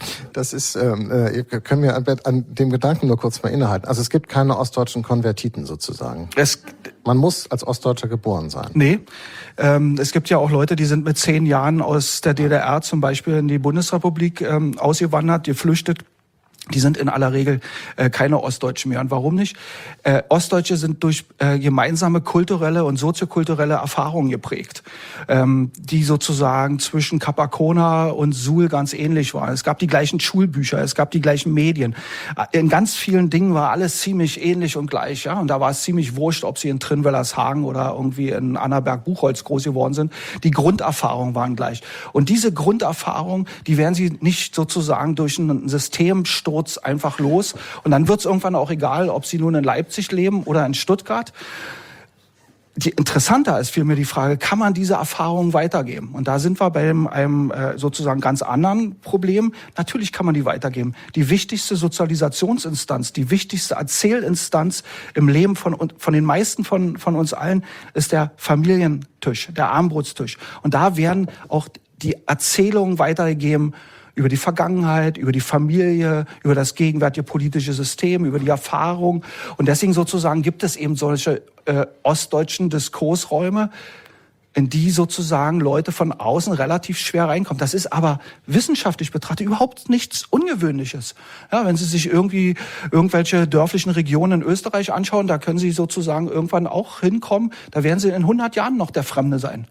können wir an dem Gedanken nur kurz mal innehalten. Also es gibt keine ostdeutschen Konvertiten sozusagen. Man muss als Ostdeutscher geboren sein. Nee, es gibt ja auch Leute, die sind mit 10 Jahren aus der DDR zum Beispiel in die Bundesrepublik ausgewandert, geflüchtet. Die sind in aller Regel keine Ostdeutschen mehr. Und warum nicht? Ostdeutsche sind durch gemeinsame kulturelle und soziokulturelle Erfahrungen geprägt, die sozusagen zwischen Capacona und Suhl ganz ähnlich waren. Es gab die gleichen Schulbücher, es gab die gleichen Medien. In ganz vielen Dingen war alles ziemlich ähnlich und gleich. Ja? Und da war es ziemlich wurscht, ob sie in Trinwellershagen oder irgendwie in Annaberg-Buchholz groß geworden sind. Die Grunderfahrungen waren gleich. Und diese Grunderfahrungen, die werden sie nicht sozusagen durch ein Systemsturz einfach los. Und dann wird es irgendwann auch egal, ob sie nun in Leipzig leben oder in Stuttgart. Interessanter ist vielmehr die Frage, kann man diese Erfahrungen weitergeben? Und da sind wir bei einem sozusagen ganz anderen Problem. Natürlich kann man die weitergeben. Die wichtigste Sozialisationsinstanz, die wichtigste Erzählinstanz im Leben von den meisten von uns allen ist der Familientisch, der Armbrotstisch. Und da werden auch die Erzählungen weitergegeben über die Vergangenheit, über die Familie, über das gegenwärtige politische System, über die Erfahrung. Und deswegen sozusagen gibt es eben solche ostdeutschen Diskursräume, in die sozusagen Leute von außen relativ schwer reinkommen. Das ist aber wissenschaftlich betrachtet überhaupt nichts Ungewöhnliches. Ja, wenn Sie sich irgendwelche dörflichen Regionen in Österreich anschauen, da können Sie sozusagen irgendwann auch hinkommen. Da werden Sie in 100 Jahren noch der Fremde sein.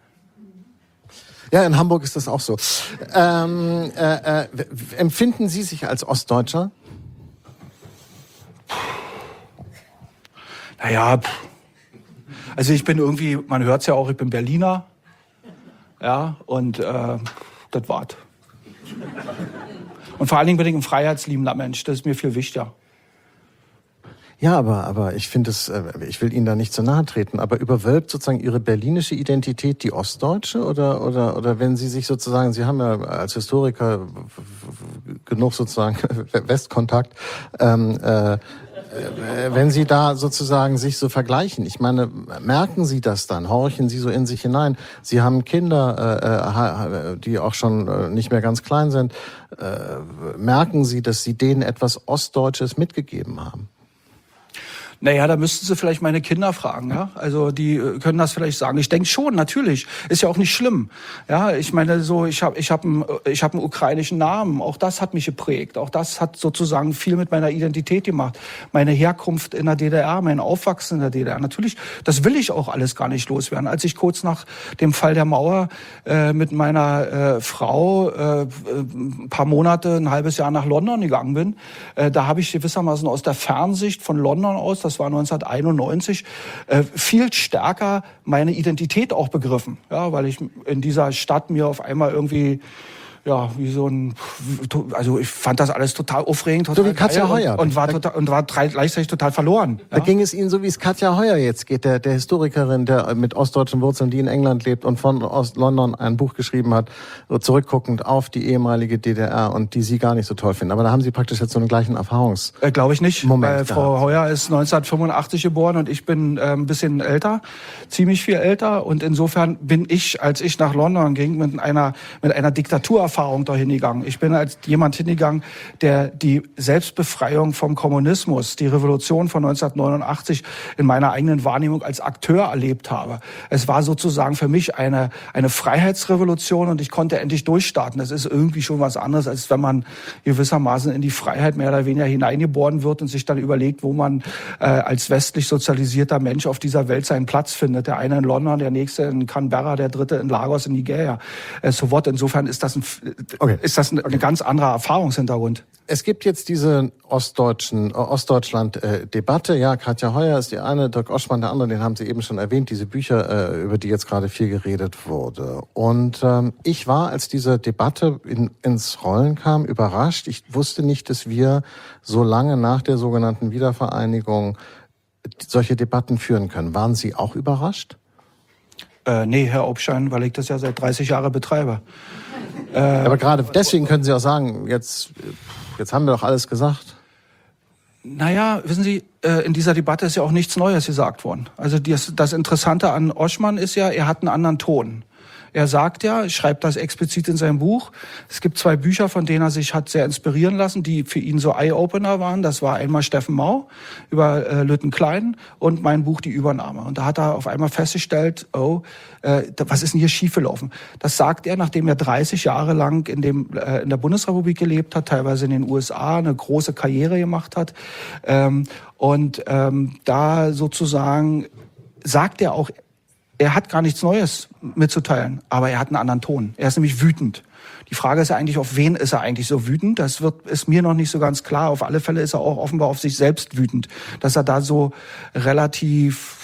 Ja, in Hamburg ist das auch so. Empfinden Sie sich als Ostdeutscher? Naja, also ich bin irgendwie, man hört es ja auch, ich bin Berliner. Ja, und das war's. Und vor allen Dingen bin ich ein freiheitsliebender Mensch, das ist mir viel wichtiger. Ja, aber ich finde es, ich will Ihnen da nicht zu nahe treten, aber überwölbt sozusagen Ihre berlinische Identität die ostdeutsche oder wenn Sie sich sozusagen, Sie haben ja als Historiker genug sozusagen Westkontakt, wenn Sie da sozusagen sich so vergleichen, ich meine, merken Sie das dann? Horchen Sie so in sich hinein? Sie haben Kinder, die auch schon nicht mehr ganz klein sind. Merken Sie, dass Sie denen etwas Ostdeutsches mitgegeben haben? Naja, da müssten Sie vielleicht meine Kinder fragen, ja. Also die können das vielleicht sagen. Ich denke schon, natürlich. Ist ja auch nicht schlimm. Ja, ich meine so, ich hab einen ukrainischen Namen. Auch das hat mich geprägt. Auch das hat sozusagen viel mit meiner Identität gemacht. Meine Herkunft in der DDR, mein Aufwachsen in der DDR. Natürlich, das will ich auch alles gar nicht loswerden. Als ich kurz nach dem Fall der Mauer mit meiner Frau ein paar Monate, ein halbes Jahr nach London gegangen bin, da habe ich gewissermaßen aus der Fernsicht von London aus, das war 1991, viel stärker meine Identität auch begriffen. Ja, weil ich in dieser Stadt mir auf einmal irgendwie, ja, wie so ein, also ich fand das alles total aufregend, total so wie Katja Heuer. Und war gleichzeitig total verloren. Da ging es Ihnen so, wie es Katja Heuer jetzt geht, der Historikerin, der mit ostdeutschen Wurzeln, die in England lebt und von London ein Buch geschrieben hat, zurückguckend auf die ehemalige DDR und die Sie gar nicht so toll finden. Aber da haben Sie praktisch jetzt so einen gleichen Glaube ich nicht, Moment weil Frau Heuer ist 1985 geboren und ich bin ein bisschen älter, ziemlich viel älter. Und insofern bin ich, als ich nach London ging, mit einer Diktaturerfahrung Selbsterfahrung dahin gegangen. Ich bin als jemand hingegangen, der die Selbstbefreiung vom Kommunismus, die Revolution von 1989 in meiner eigenen Wahrnehmung als Akteur erlebt habe. Es war sozusagen für mich eine Freiheitsrevolution und ich konnte endlich durchstarten. Das ist irgendwie schon was anderes, als wenn man gewissermaßen in die Freiheit mehr oder weniger hineingeboren wird und sich dann überlegt, wo man als westlich sozialisierter Mensch auf dieser Welt seinen Platz findet. Der eine in London, der nächste in Canberra, der dritte in Lagos in Nigeria. So what. Insofern ist das ein ganz anderer Erfahrungshintergrund. Es gibt jetzt diese Ostdeutschland-Debatte. Ja, Katja Heuer ist die eine, Dirk Oschmann der andere, den haben Sie eben schon erwähnt, diese Bücher, über die jetzt gerade viel geredet wurde. Und ich war, als diese Debatte ins Rollen kam, überrascht. Ich wusste nicht, dass wir so lange nach der sogenannten Wiedervereinigung solche Debatten führen können. Waren Sie auch überrascht? Nee, Herr Obschein, weil ich das ja seit 30 Jahren betreibe. Aber gerade deswegen können Sie auch sagen, jetzt haben wir doch alles gesagt. Naja, wissen Sie, in dieser Debatte ist ja auch nichts Neues gesagt worden. Also das Interessante an Oschmann ist ja, er hat einen anderen Ton. Er sagt ja, schreibt das explizit in seinem Buch. Es gibt 2 Bücher, von denen er sich hat sehr inspirieren lassen, die für ihn so Eye-Opener waren. Das war einmal Steffen Mau über Lütten Klein und mein Buch Die Übernahme. Und da hat er auf einmal festgestellt, was ist denn hier schiefgelaufen? Das sagt er, nachdem er 30 Jahre lang in der Bundesrepublik gelebt hat, teilweise in den USA, eine große Karriere gemacht hat. Da sozusagen sagt er auch, er hat gar nichts Neues mitzuteilen, aber er hat einen anderen Ton. Er ist nämlich wütend. Die Frage ist ja eigentlich, auf wen ist er eigentlich so wütend? Das ist mir noch nicht so ganz klar. Auf alle Fälle ist er auch offenbar auf sich selbst wütend, dass er da so relativ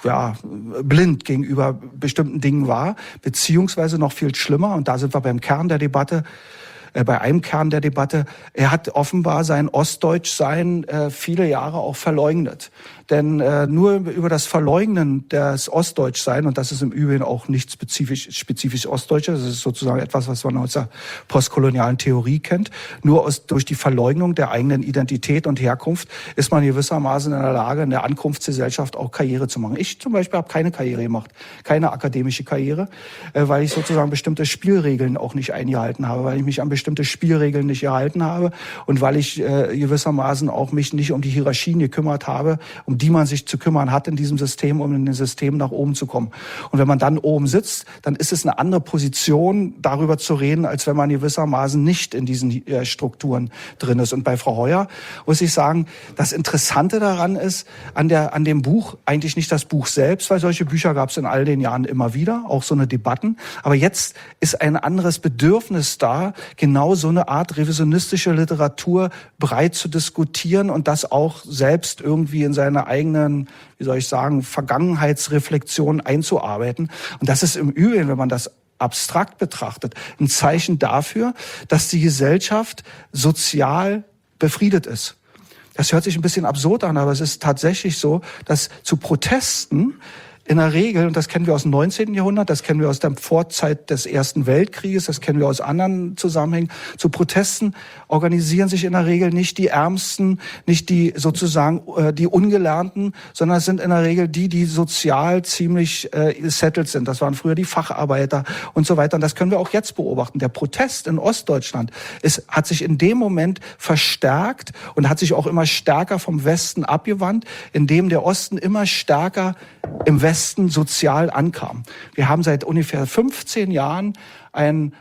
blind gegenüber bestimmten Dingen war, beziehungsweise noch viel schlimmer, und da sind wir beim Kern der Debatte, bei einem Kern der Debatte, er hat offenbar sein Ostdeutschsein viele Jahre auch verleugnet. Denn nur über das Verleugnen des Ostdeutschsein, und das ist im Übrigen auch nicht spezifisch Ostdeutsches, das ist sozusagen etwas, was man aus der postkolonialen Theorie kennt, durch die Verleugnung der eigenen Identität und Herkunft ist man gewissermaßen in der Lage, in der Ankunftsgesellschaft auch Karriere zu machen. Ich zum Beispiel habe keine Karriere gemacht, keine akademische Karriere, weil ich sozusagen bestimmte Spielregeln auch nicht eingehalten habe, weil ich mich an bestimmte Spielregeln nicht gehalten habe und weil ich gewissermaßen auch mich nicht um die Hierarchien gekümmert habe, um die man sich zu kümmern hat in diesem System, um in dem System nach oben zu kommen. Und wenn man dann oben sitzt, dann ist es eine andere Position, darüber zu reden, als wenn man gewissermaßen nicht in diesen Strukturen drin ist. Und bei Frau Heuer muss ich sagen, das Interessante daran ist, an dem Buch, eigentlich nicht das Buch selbst, weil solche Bücher gab es in all den Jahren immer wieder, auch so eine Debatten. Aber jetzt ist ein anderes Bedürfnis da, genau so eine Art revisionistische Literatur breit zu diskutieren und das auch selbst irgendwie in seine eigenen, Vergangenheitsreflexionen einzuarbeiten. Und das ist im Übrigen, wenn man das abstrakt betrachtet, ein Zeichen dafür, dass die Gesellschaft sozial befriedet ist. Das hört sich ein bisschen absurd an, aber es ist tatsächlich so, dass zu Protesten in der Regel, und das kennen wir aus dem 19. Jahrhundert, das kennen wir aus der Vorzeit des Ersten Weltkrieges, das kennen wir aus anderen Zusammenhängen, zu Protesten organisieren sich in der Regel nicht die Ärmsten, nicht die sozusagen die Ungelernten, sondern es sind in der Regel die sozial ziemlich settled sind. Das waren früher die Facharbeiter und so weiter. Und das können wir auch jetzt beobachten. Der Protest in Ostdeutschland hat sich in dem Moment verstärkt und hat sich auch immer stärker vom Westen abgewandt, indem der Osten immer stärker im Westen sozial ankam. Wir haben seit ungefähr 15 Jahren ein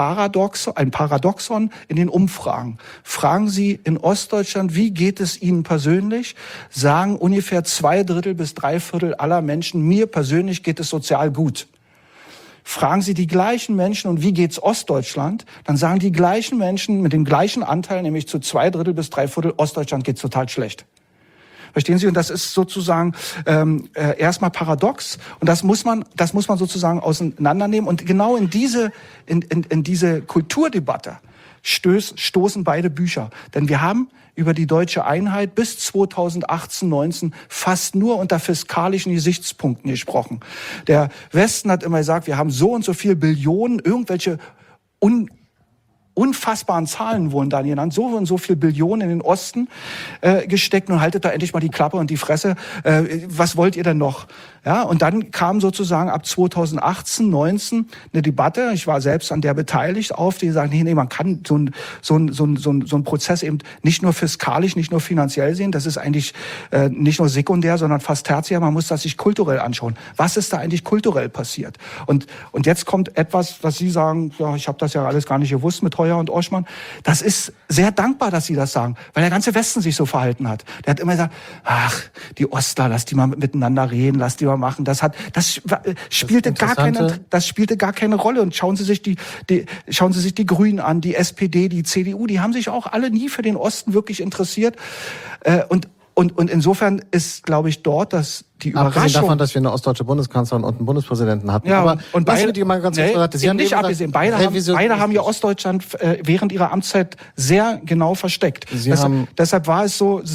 Paradoxon in den Umfragen. Fragen Sie in Ostdeutschland, wie geht es Ihnen persönlich? Sagen ungefähr 2/3 bis 3/4 aller Menschen, mir persönlich geht es sozial gut. Fragen Sie die gleichen Menschen, und wie geht's Ostdeutschland? Dann sagen die gleichen Menschen mit dem gleichen Anteil, nämlich zu 2/3 bis 3/4, Ostdeutschland geht's total schlecht. Verstehen Sie? Und das ist sozusagen erstmal paradox. Und das muss man sozusagen auseinandernehmen. Und genau in diese Kulturdebatte stoßen beide Bücher. Denn wir haben über die deutsche Einheit bis 2018, 19 fast nur unter fiskalischen Gesichtspunkten gesprochen. Der Westen hat immer gesagt, wir haben so und so viel Billionen, irgendwelche unfassbaren Zahlen wurden da genannt. So und so viel Billionen in den Osten gesteckt. Nun haltet da endlich mal die Klappe und die Fresse. Was wollt ihr denn noch? Ja, und dann kam sozusagen ab 2018, 19 eine Debatte. Ich war selbst an der beteiligt die sagen, nee, man kann so ein Prozess eben nicht nur fiskalisch, nicht nur finanziell sehen. Das ist eigentlich nicht nur sekundär, sondern fast tertiär. Man muss das sich kulturell anschauen. Was ist da eigentlich kulturell passiert? Und jetzt kommt etwas, was Sie sagen, ja, ich habe das ja alles gar nicht gewusst mit Heuer und Oschmann. Das ist sehr dankbar, dass Sie das sagen, weil der ganze Westen sich so verhalten hat. Der hat immer gesagt, ach, die Ostler, lass die mal miteinander reden, lass die mal machen. Das spielte gar keine Rolle. Und schauen Sie sich die Grünen an, die SPD, die CDU, die haben sich auch alle nie für den Osten wirklich interessiert. Und insofern ist, glaube ich, dort die Überraschung. Abgesehen davon, dass wir eine ostdeutsche Bundeskanzlerin und einen Bundespräsidenten hatten. Ja, aber und beide, die mal ganz kurz Sie haben nicht abgesehen. Beide haben ja Ostdeutschland während ihrer Amtszeit sehr genau versteckt. Deswegen war es so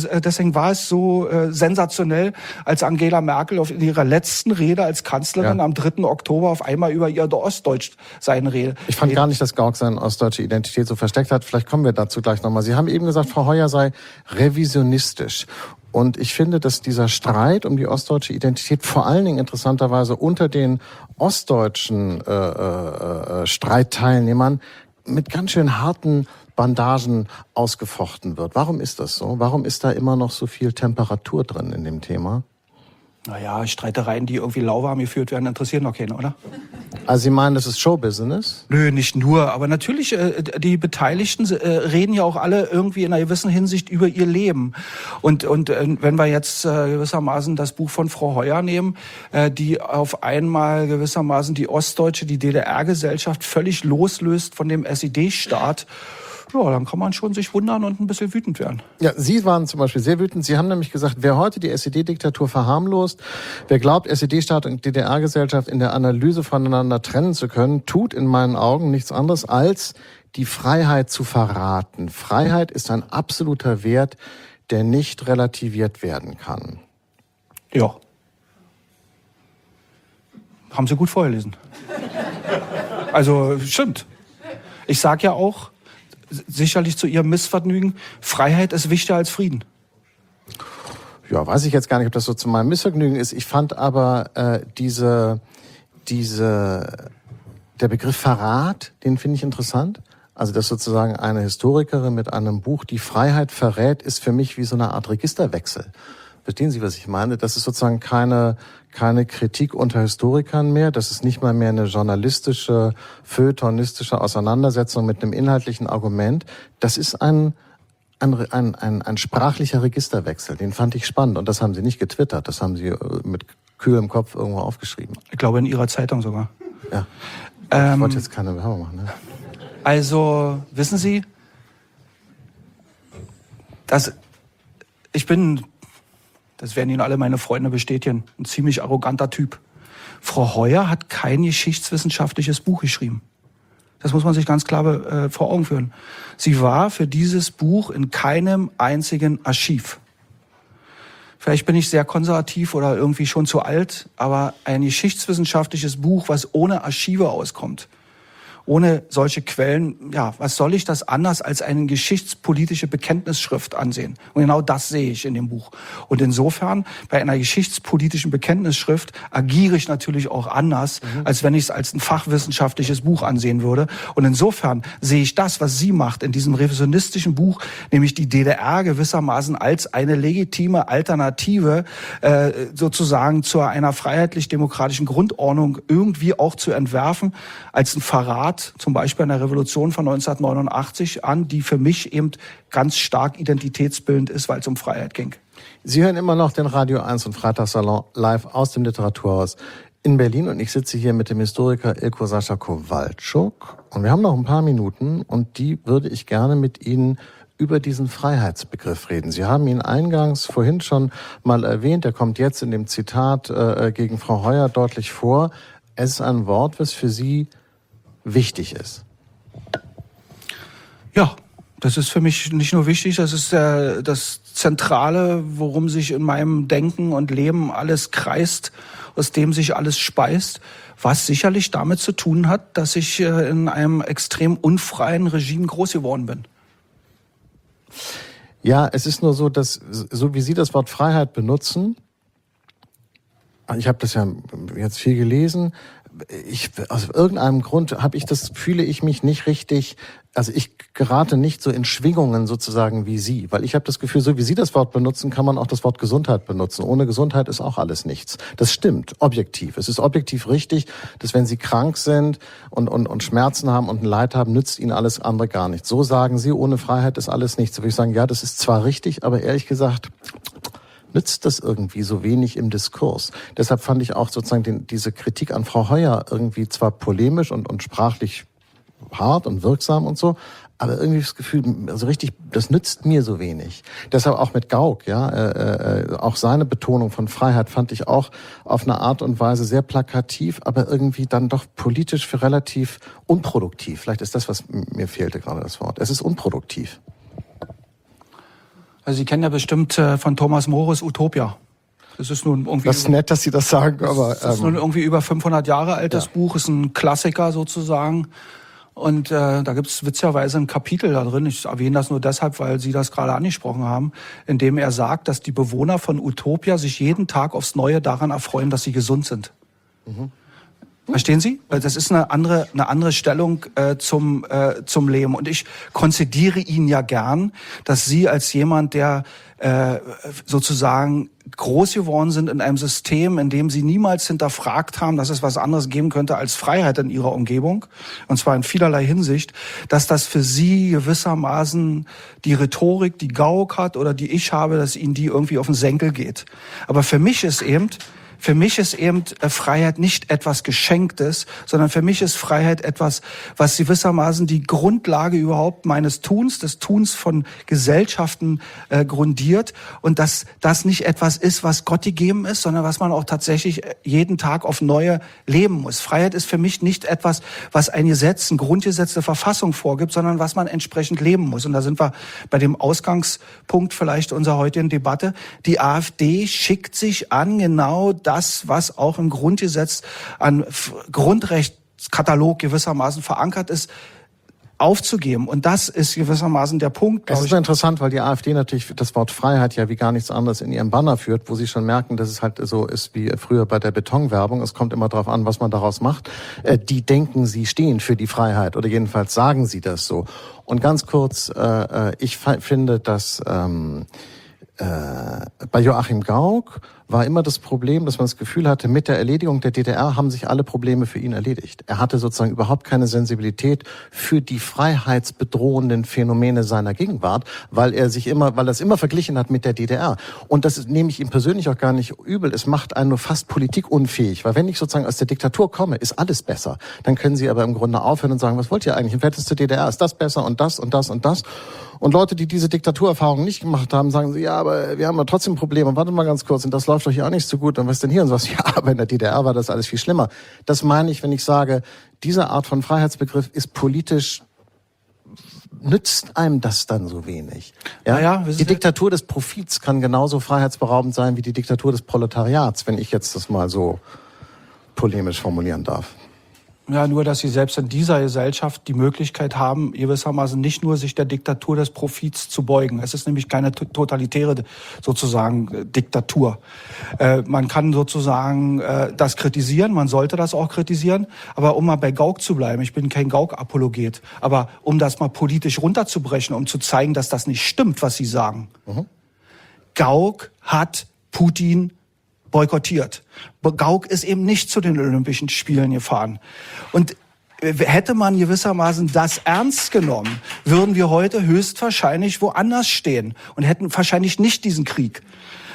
sensationell, als Angela Merkel in ihrer letzten Rede als Kanzlerin am 3. Oktober auf einmal über ihr Ostdeutsch sein Rede. Ich fand gar nicht, dass Gauck seine ostdeutsche Identität so versteckt hat. Vielleicht kommen wir dazu gleich nochmal. Sie haben eben gesagt, Frau Heuer sei revisionistisch. Und ich finde, dass dieser Streit um die ostdeutsche Identität vor allen Dingen interessanterweise unter den ostdeutschen Streitteilnehmern mit ganz schön harten Bandagen ausgefochten wird. Warum ist das so? Warum ist da immer noch so viel Temperatur drin in dem Thema? Naja, Streitereien, die irgendwie lauwarm geführt werden, interessieren doch keinen, oder? Also Sie meinen, das ist Showbusiness? Nö, nicht nur. Aber natürlich, die Beteiligten reden ja auch alle irgendwie in einer gewissen Hinsicht über ihr Leben. Und wenn wir jetzt gewissermaßen das Buch von Frau Heuer nehmen, die auf einmal gewissermaßen die ostdeutsche, die DDR-Gesellschaft völlig loslöst von dem SED-Staat, ja, dann kann man schon sich wundern und ein bisschen wütend werden. Ja, Sie waren zum Beispiel sehr wütend. Sie haben nämlich gesagt, wer heute die SED-Diktatur verharmlost, wer glaubt, SED-Staat und DDR-Gesellschaft in der Analyse voneinander trennen zu können, tut in meinen Augen nichts anderes, als die Freiheit zu verraten. Freiheit ist ein absoluter Wert, der nicht relativiert werden kann. Ja. Haben Sie gut vorgelesen. Also, stimmt. Ich sag ja auch, sicherlich zu Ihrem Missvergnügen, Freiheit ist wichtiger als Frieden. Ja, weiß ich jetzt gar nicht, ob das so zu meinem Missvergnügen ist. Ich fand aber der Begriff Verrat, den finde ich interessant. Also dass sozusagen eine Historikerin mit einem Buch die Freiheit verrät, ist für mich wie so eine Art Registerwechsel. Verstehen Sie, was ich meine? Das ist sozusagen keine Kritik unter Historikern mehr. Das ist nicht mal mehr eine journalistische, feuilletonistische Auseinandersetzung mit einem inhaltlichen Argument. Das ist ein sprachlicher Registerwechsel. Den fand ich spannend. Und das haben Sie nicht getwittert. Das haben Sie mit kühlem Kopf irgendwo aufgeschrieben. Ich glaube in Ihrer Zeitung sogar. Ja. Ich wollte jetzt keine Werbung machen. Ne? Also, wissen Sie, das werden Ihnen alle meine Freunde bestätigen, ein ziemlich arroganter Typ. Frau Heuer hat kein geschichtswissenschaftliches Buch geschrieben. Das muss man sich ganz klar vor Augen führen. Sie war für dieses Buch in keinem einzigen Archiv. Vielleicht bin ich sehr konservativ oder irgendwie schon zu alt, aber ein geschichtswissenschaftliches Buch, was ohne Archive auskommt, ohne solche Quellen, ja, was soll ich das anders als eine geschichtspolitische Bekenntnisschrift ansehen? Und genau das sehe ich in dem Buch. Und insofern, bei einer geschichtspolitischen Bekenntnisschrift agiere ich natürlich auch anders, als wenn ich es als ein fachwissenschaftliches Buch ansehen würde. Und insofern sehe ich das, was sie macht in diesem revisionistischen Buch, nämlich die DDR gewissermaßen als eine legitime Alternative sozusagen zu einer freiheitlich-demokratischen Grundordnung irgendwie auch zu entwerfen, als ein Verrat, zum Beispiel an der Revolution von 1989 an, die für mich eben ganz stark identitätsbildend ist, weil es um Freiheit ging. Sie hören immer noch den Radio 1 und Freitagssalon live aus dem Literaturhaus in Berlin und ich sitze hier mit dem Historiker Ilko Sascha Kowalczuk und wir haben noch ein paar Minuten und die würde ich gerne mit Ihnen über diesen Freiheitsbegriff reden. Sie haben ihn eingangs vorhin schon mal erwähnt, er kommt jetzt in dem Zitat gegen Frau Heuer deutlich vor. Es ist ein Wort, was für Sie wichtig ist. Ja, Das ist für mich nicht nur wichtig, das ist das Zentrale, worum sich in meinem Denken und Leben alles kreist, aus dem sich alles speist, was sicherlich damit zu tun hat, dass ich in einem extrem unfreien Regime groß geworden bin. Ja, es ist nur so, dass, so wie Sie das Wort Freiheit benutzen, ich habe das ja jetzt viel gelesen, aus irgendeinem Grund fühle ich mich nicht richtig, also ich gerate nicht so in Schwingungen sozusagen wie Sie, weil ich habe das Gefühl, so wie Sie das Wort benutzen, kann man auch das Wort Gesundheit benutzen. Ohne Gesundheit ist auch alles nichts. Das stimmt, objektiv. Es ist objektiv richtig, dass wenn Sie krank sind und Schmerzen haben und ein Leid haben, nützt Ihnen alles andere gar nichts. So sagen Sie, ohne Freiheit ist alles nichts. Da würde ich sagen, ja, das ist zwar richtig, aber ehrlich gesagt nützt das irgendwie so wenig im Diskurs. Deshalb fand ich auch sozusagen diese Kritik an Frau Heuer irgendwie zwar polemisch und sprachlich hart und wirksam und so, aber irgendwie das Gefühl, also richtig, das nützt mir so wenig. Deshalb auch mit Gauck, ja, auch seine Betonung von Freiheit fand ich auch auf eine Art und Weise sehr plakativ, aber irgendwie dann doch politisch für relativ unproduktiv. Vielleicht ist das, was mir fehlte gerade, das Wort. Es ist unproduktiv. Also Sie kennen ja bestimmt von Thomas Mores Utopia. Das ist nun irgendwie. Das ist nett, dass Sie das sagen, aber. Das ist nun irgendwie über 500 Jahre altes Buch, ist ein Klassiker sozusagen. Und da gibt's witzigerweise ein Kapitel da drin, ich erwähne das nur deshalb, weil Sie das gerade angesprochen haben, in dem er sagt, dass die Bewohner von Utopia sich jeden Tag aufs Neue daran erfreuen, dass sie gesund sind. Mhm. Verstehen Sie? Das ist eine andere Stellung zum Leben. Und ich konzidiere Ihnen ja gern, dass Sie als jemand, der sozusagen groß geworden sind in einem System, in dem Sie niemals hinterfragt haben, dass es was anderes geben könnte als Freiheit in Ihrer Umgebung, und zwar in vielerlei Hinsicht, dass das für Sie gewissermaßen die Rhetorik, die Gauck hat oder die ich habe, dass Ihnen die irgendwie auf den Senkel geht. Aber für mich ist eben Freiheit nicht etwas Geschenktes, sondern für mich ist Freiheit etwas, was gewissermaßen die Grundlage überhaupt meines Tuns, des Tuns von Gesellschaften grundiert, und dass das nicht etwas ist, was Gott gegeben ist, sondern was man auch tatsächlich jeden Tag auf neue leben muss. Freiheit ist für mich nicht etwas, was ein Gesetz, ein Grundgesetz, eine Verfassung vorgibt, sondern was man entsprechend leben muss. Und da sind wir bei dem Ausgangspunkt vielleicht unserer heutigen Debatte. Die AfD schickt sich an, genau das, was auch im Grundgesetz an Grundrechtskatalog gewissermaßen verankert ist, aufzugeben. Und das ist gewissermaßen der Punkt. Es ist so interessant, weil die AfD natürlich das Wort Freiheit ja wie gar nichts anderes in ihrem Banner führt, wo sie schon merken, dass es halt so ist wie früher bei der Betonwerbung. Es kommt immer darauf an, was man daraus macht. Die denken, sie stehen für die Freiheit, oder jedenfalls sagen sie das so. Und ganz kurz, ich finde, dass bei Joachim Gauck war immer das Problem, dass man das Gefühl hatte, mit der Erledigung der DDR haben sich alle Probleme für ihn erledigt. Er hatte sozusagen überhaupt keine Sensibilität für die freiheitsbedrohenden Phänomene seiner Gegenwart, weil er es immer verglichen hat mit der DDR. Und das nehme ich ihm persönlich auch gar nicht übel. Es macht einen nur fast politikunfähig, weil wenn ich sozusagen aus der Diktatur komme, ist alles besser. Dann können Sie aber im Grunde aufhören und sagen, was wollt ihr eigentlich? Im Verhältnis zur DDR ist das besser und das und das und das. Und Leute, die diese Diktaturerfahrung nicht gemacht haben, sagen, ja, aber wir haben ja trotzdem Probleme. Warte mal ganz kurz, und das läuft doch hier auch nicht so gut. Und was denn hier? Und so was, ja, aber in der DDR war das alles viel schlimmer. Das meine ich, wenn ich sage, diese Art von Freiheitsbegriff ist politisch, nützt einem das dann so wenig. Ja? Die Diktatur des Profits kann genauso freiheitsberaubend sein wie die Diktatur des Proletariats, wenn ich jetzt das mal so polemisch formulieren darf. Ja, nur, dass Sie selbst in dieser Gesellschaft die Möglichkeit haben, gewissermaßen nicht nur sich der Diktatur des Profits zu beugen. Es ist nämlich keine totalitäre sozusagen Diktatur. Man kann sozusagen das kritisieren, man sollte das auch kritisieren, aber um mal bei Gauck zu bleiben, ich bin kein Gauck-Apologet, aber um das mal politisch runterzubrechen, um zu zeigen, dass das nicht stimmt, was Sie sagen. Mhm. Gauck hat Putin boykottiert. Gauck ist eben nicht zu den Olympischen Spielen gefahren. Und hätte man gewissermaßen das ernst genommen, würden wir heute höchstwahrscheinlich woanders stehen und hätten wahrscheinlich nicht diesen Krieg.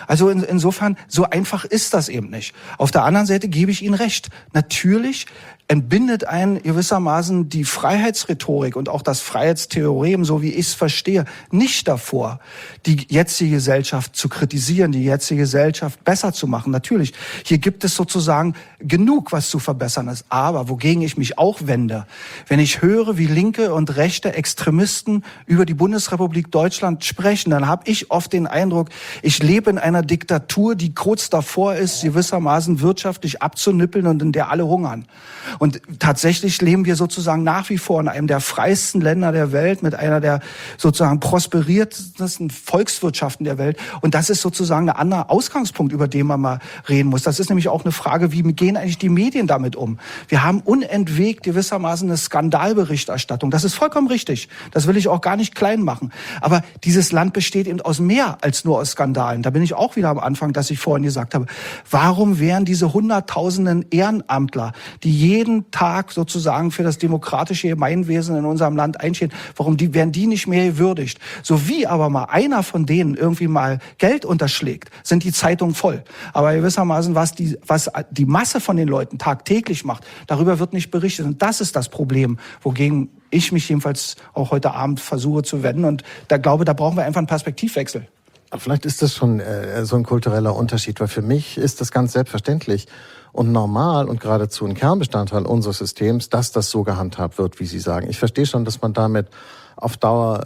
Also insofern, so einfach ist das eben nicht. Auf der anderen Seite gebe ich Ihnen recht. Natürlich entbindet einen gewissermaßen die Freiheitsrhetorik und auch das Freiheitstheorem, so wie ich es verstehe, nicht davor, die jetzige Gesellschaft zu kritisieren, die jetzige Gesellschaft besser zu machen. Natürlich, hier gibt es sozusagen genug, was zu verbessern ist. Aber wogegen ich mich auch wende, wenn ich höre, wie linke und rechte Extremisten über die Bundesrepublik Deutschland sprechen, dann habe ich oft den Eindruck, ich lebe in einer Diktatur, die kurz davor ist, gewissermaßen wirtschaftlich abzunippeln und in der alle hungern. Und tatsächlich leben wir sozusagen nach wie vor in einem der freiesten Länder der Welt, mit einer der sozusagen prosperiertesten Volkswirtschaften der Welt. Und das ist sozusagen ein anderer Ausgangspunkt, über den man mal reden muss. Das ist nämlich auch eine Frage, wie gehen eigentlich die Medien damit um? Wir haben unentwegt gewissermaßen eine Skandalberichterstattung. Das ist vollkommen richtig. Das will ich auch gar nicht klein machen. Aber dieses Land besteht eben aus mehr als nur aus Skandalen. Da bin ich auch wieder am Anfang, dass ich vorhin gesagt habe, warum wären diese Hunderttausenden Ehrenamtler, die jeden Tag sozusagen für das demokratische Gemeinwesen in unserem Land einstehen, werden die nicht mehr gewürdigt? So wie aber mal einer von denen irgendwie mal Geld unterschlägt, sind die Zeitungen voll. Aber gewissermaßen, was die Masse von den Leuten tagtäglich macht, darüber wird nicht berichtet. Und das ist das Problem, wogegen ich mich jedenfalls auch heute Abend versuche zu wenden. Und da brauchen wir einfach einen Perspektivwechsel. Vielleicht ist das schon so ein kultureller Unterschied, weil für mich ist das ganz selbstverständlich und normal und geradezu ein Kernbestandteil unseres Systems, dass das so gehandhabt wird, wie Sie sagen. Ich verstehe schon, dass man damit auf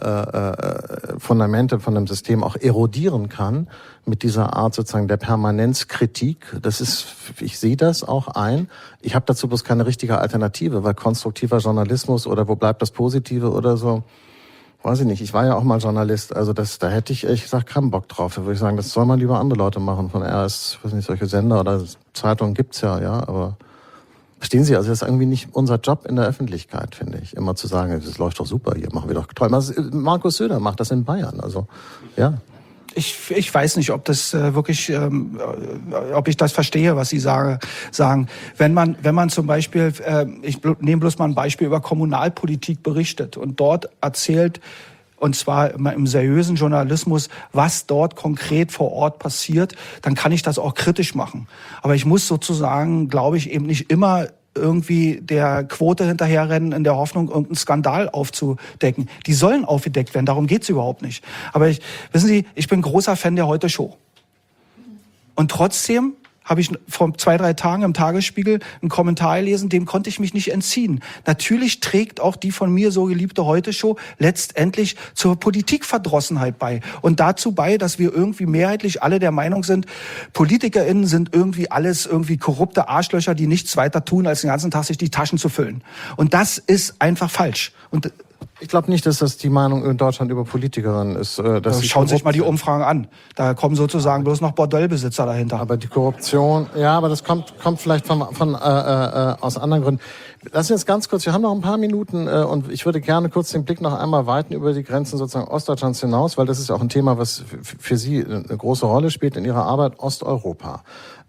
Dauer Fundamente von einem System auch erodieren kann, mit dieser Art sozusagen der Permanenzkritik. Ich sehe das auch ein. Ich habe dazu bloß keine richtige Alternative, weil konstruktiver Journalismus oder wo bleibt das Positive oder so, weiß ich nicht. Ich war ja auch mal Journalist, also da hätte ich ehrlich gesagt keinen Bock drauf. Da würde ich sagen, das soll man lieber andere Leute machen. Von RS, weiß nicht, solche Sender oder Zeitungen gibt's ja, aber verstehen Sie, also das ist irgendwie nicht unser Job in der Öffentlichkeit, finde ich. Immer zu sagen, das läuft doch super, hier machen wir doch toll. Markus Söder macht das in Bayern, also ja. Ich weiß nicht, ob das wirklich, ob ich das verstehe, was Sie sagen. Wenn man zum Beispiel, ich nehme bloß mal ein Beispiel, über Kommunalpolitik berichtet und dort erzählt, und zwar im seriösen Journalismus, was dort konkret vor Ort passiert, dann kann ich das auch kritisch machen. Aber ich muss sozusagen, glaube ich, eben nicht immer irgendwie der Quote hinterherrennen in der Hoffnung, irgendeinen Skandal aufzudecken. Die sollen aufgedeckt werden, darum geht's überhaupt nicht. Aber wissen Sie, ich bin großer Fan der Heute-Show. Und trotzdem habe ich vor 2-3 Tagen im Tagesspiegel einen Kommentar gelesen, dem konnte ich mich nicht entziehen. Natürlich trägt auch die von mir so geliebte Heute-Show letztendlich zur Politikverdrossenheit bei. Und dazu bei, dass wir irgendwie mehrheitlich alle der Meinung sind, PolitikerInnen sind irgendwie alles irgendwie korrupte Arschlöcher, die nichts weiter tun, als den ganzen Tag sich die Taschen zu füllen. Und das ist einfach falsch. Und ich glaube nicht, dass das die Meinung in Deutschland über Politikerinnen ist. Schauen Sie sich mal die Umfragen an. Da kommen sozusagen bloß noch Bordellbesitzer dahinter. Aber die Korruption, ja, aber das kommt vielleicht aus anderen Gründen. Lass uns ganz kurz, wir haben noch ein paar Minuten und ich würde gerne kurz den Blick noch einmal weiten über die Grenzen sozusagen Ostdeutschlands hinaus, weil das ist auch ein Thema, was für Sie eine große Rolle spielt in Ihrer Arbeit, Osteuropa.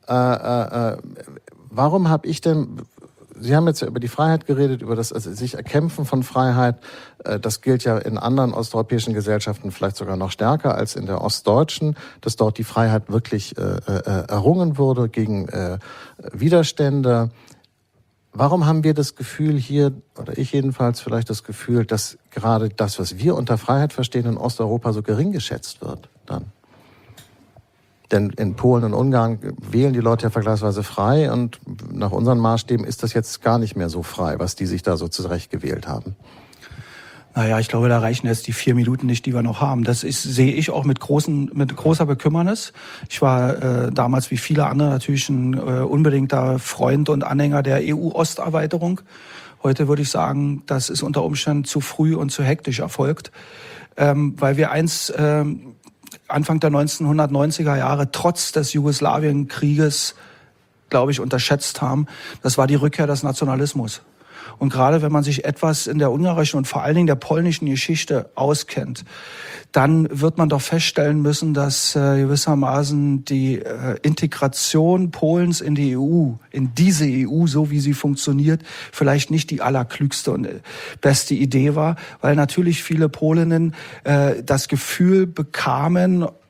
Warum habe ich denn... Sie haben jetzt ja über die Freiheit geredet, über das sich Erkämpfen von Freiheit. Das gilt ja in anderen osteuropäischen Gesellschaften vielleicht sogar noch stärker als in der ostdeutschen, dass dort die Freiheit wirklich errungen wurde gegen Widerstände. Warum haben wir das Gefühl hier, oder ich jedenfalls vielleicht das Gefühl, dass gerade das, was wir unter Freiheit verstehen, in Osteuropa so gering geschätzt wird dann? Denn in Polen und Ungarn wählen die Leute ja vergleichsweise frei und nach unseren Maßstäben ist das jetzt gar nicht mehr so frei, was die sich da so zurecht gewählt haben. Naja, ich glaube, da reichen jetzt die 4 Minuten nicht, die wir noch haben. Sehe ich auch mit großer Bekümmernis. Ich war damals wie viele andere natürlich ein unbedingter Freund und Anhänger der EU-Osterweiterung. Heute würde ich sagen, das ist unter Umständen zu früh und zu hektisch erfolgt, weil wir Anfang der 1990er Jahre trotz des Jugoslawienkrieges, glaube ich, unterschätzt haben. Das war die Rückkehr des Nationalismus. Und gerade wenn man sich etwas in der ungarischen und vor allen Dingen der polnischen Geschichte auskennt, dann wird man doch feststellen müssen, dass gewissermaßen die Integration Polens in die EU, in diese EU, so wie sie funktioniert, vielleicht nicht die allerklügste und beste Idee war, weil natürlich viele Polinnen das Gefühl bekamen,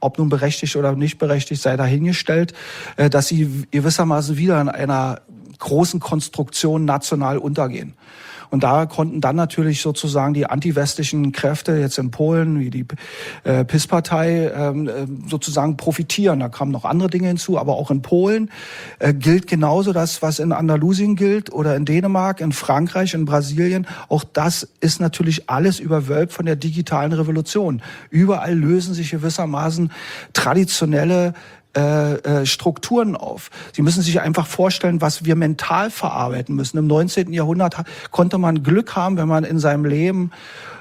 ob nun berechtigt oder nicht berechtigt, sei dahingestellt, dass sie gewissermaßen wieder in einer großen Konstruktion national untergehen. Und da konnten dann natürlich sozusagen die antiwestlichen Kräfte jetzt in Polen, wie die PiS-Partei, sozusagen profitieren. Da kamen noch andere Dinge hinzu, aber auch in Polen gilt genauso das, was in Andalusien gilt oder in Dänemark, in Frankreich, in Brasilien. Auch das ist natürlich alles überwölbt von der digitalen Revolution. Überall lösen sich gewissermaßen traditionelle Strukturen auf. Sie müssen sich einfach vorstellen, was wir mental verarbeiten müssen. Im 19. Jahrhundert konnte man Glück haben, wenn man in seinem Leben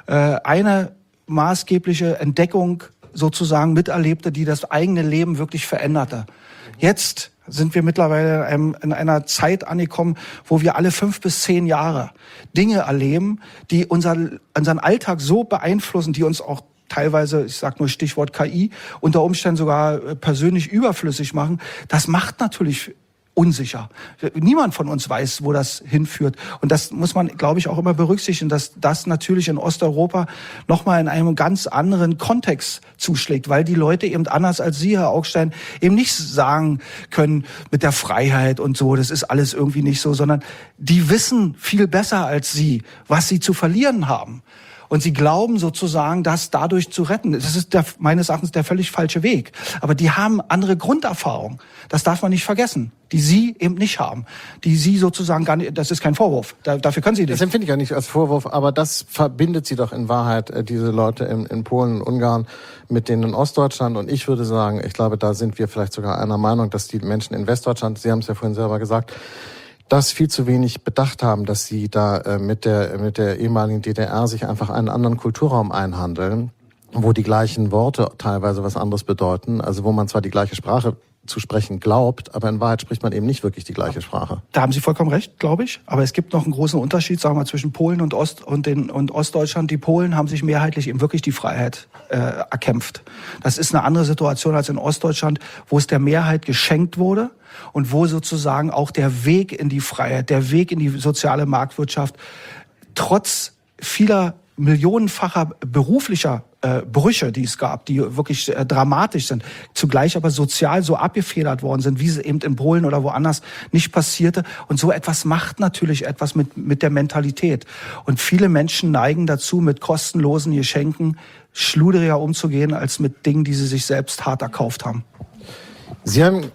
eine maßgebliche Entdeckung sozusagen miterlebte, die das eigene Leben wirklich veränderte. Jetzt sind wir mittlerweile in einer Zeit angekommen, wo wir alle 5 bis 10 Jahre Dinge erleben, die unseren Alltag so beeinflussen, die uns auch teilweise, ich sage nur Stichwort KI, unter Umständen sogar persönlich überflüssig machen. Das macht natürlich unsicher. Niemand von uns weiß, wo das hinführt. Und das muss man, glaube ich, auch immer berücksichtigen, dass das natürlich in Osteuropa nochmal in einem ganz anderen Kontext zuschlägt, weil die Leute eben anders als Sie, Herr Augstein, eben nicht sagen können mit der Freiheit und so, das ist alles irgendwie nicht so, sondern die wissen viel besser als Sie, was sie zu verlieren haben. Und sie glauben sozusagen, das dadurch zu retten. Das ist meines Erachtens der völlig falsche Weg. Aber die haben andere Grunderfahrung. Das darf man nicht vergessen. Die Sie eben nicht haben. Die Sie sozusagen gar nicht, das ist kein Vorwurf. Dafür können Sie nicht. Das empfinde ich ja nicht als Vorwurf, aber das verbindet Sie doch in Wahrheit, diese Leute in Polen und Ungarn mit denen in Ostdeutschland. Und ich würde sagen, ich glaube, da sind wir vielleicht sogar einer Meinung, dass die Menschen in Westdeutschland, Sie haben es ja vorhin selber gesagt, das viel zu wenig bedacht haben, dass sie da mit der ehemaligen DDR sich einfach einen anderen Kulturraum einhandeln, wo die gleichen Worte teilweise was anderes bedeuten, also wo man zwar die gleiche Sprache zu sprechen glaubt, aber in Wahrheit spricht man eben nicht wirklich die gleiche Sprache. Da haben Sie vollkommen recht, glaube ich. Aber es gibt noch einen großen Unterschied, sagen wir mal, zwischen Polen und Ostdeutschland. Die Polen haben sich mehrheitlich eben wirklich die Freiheit erkämpft. Das ist eine andere Situation als in Ostdeutschland, wo es der Mehrheit geschenkt wurde und wo sozusagen auch der Weg in die Freiheit, der Weg in die soziale Marktwirtschaft trotz vieler millionenfacher beruflicher Brüche, die es gab, die wirklich dramatisch sind, zugleich aber sozial so abgefedert worden sind, wie es eben in Polen oder woanders nicht passierte. Und so etwas macht natürlich etwas mit der Mentalität. Und viele Menschen neigen dazu, mit kostenlosen Geschenken schluderiger umzugehen, als mit Dingen, die sie sich selbst hart erkauft haben. Sie haben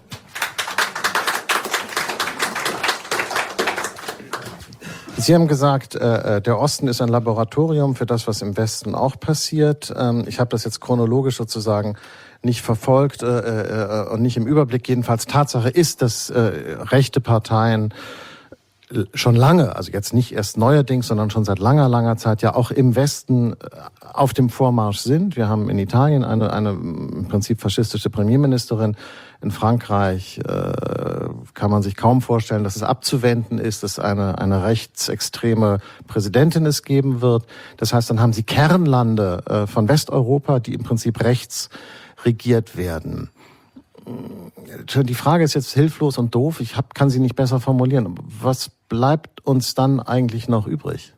gesagt, der Osten ist ein Laboratorium für das, was im Westen auch passiert. Ich habe das jetzt chronologisch sozusagen nicht verfolgt und nicht im Überblick. Jedenfalls Tatsache ist, dass rechte Parteien schon lange, also jetzt nicht erst neuerdings, sondern schon seit langer Zeit ja auch im Westen auf dem Vormarsch sind. Wir haben in Italien eine im Prinzip faschistische Premierministerin. In Frankreich kann man sich kaum vorstellen, dass es abzuwenden ist, dass eine rechtsextreme Präsidentin es geben wird. Das heißt, dann haben Sie Kernlande von Westeuropa, die im Prinzip rechts regiert werden. Die Frage ist jetzt hilflos und doof. Kann sie nicht besser formulieren. Was bleibt uns dann eigentlich noch übrig?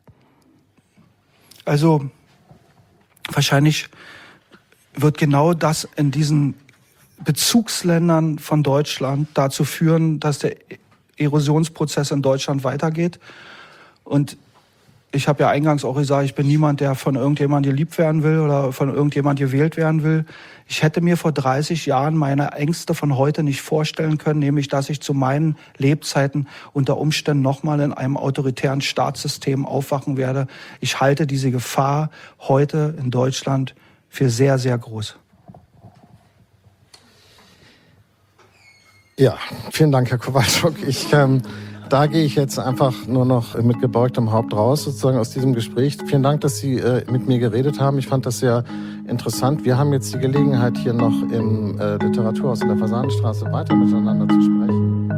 Also wahrscheinlich wird genau das in diesen Bezugsländern von Deutschland dazu führen, dass der Erosionsprozess in Deutschland weitergeht. Und ich habe ja eingangs auch gesagt, ich bin niemand, der von irgendjemand geliebt werden will oder von irgendjemand gewählt werden will. Ich hätte mir vor 30 Jahren meine Ängste von heute nicht vorstellen können, nämlich dass ich zu meinen Lebzeiten unter Umständen nochmal in einem autoritären Staatssystem aufwachen werde. Ich halte diese Gefahr heute in Deutschland für sehr, sehr groß. Ja, vielen Dank, Herr Kowalczuk. Da gehe ich jetzt einfach nur noch mit gebeugtem Haupt raus, sozusagen aus diesem Gespräch. Vielen Dank, dass Sie mit mir geredet haben. Ich fand das sehr interessant. Wir haben jetzt die Gelegenheit, hier noch im Literaturhaus in der Fasanenstraße weiter miteinander zu sprechen.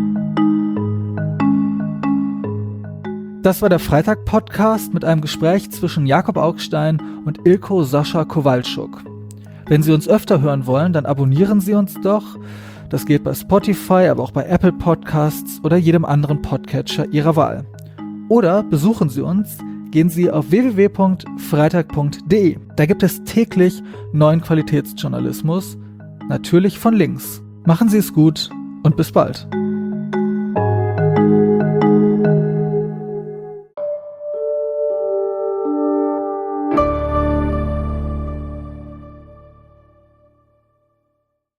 Das war der Freitag-Podcast mit einem Gespräch zwischen Jakob Augstein und Ilko Sascha Kowalczuk. Wenn Sie uns öfter hören wollen, dann abonnieren Sie uns doch. Das geht bei Spotify, aber auch bei Apple Podcasts oder jedem anderen Podcatcher Ihrer Wahl. Oder besuchen Sie uns gehen Sie auf www.freitag.de. Da gibt es täglich neuen Qualitätsjournalismus, natürlich von links. Machen Sie es gut und bis bald.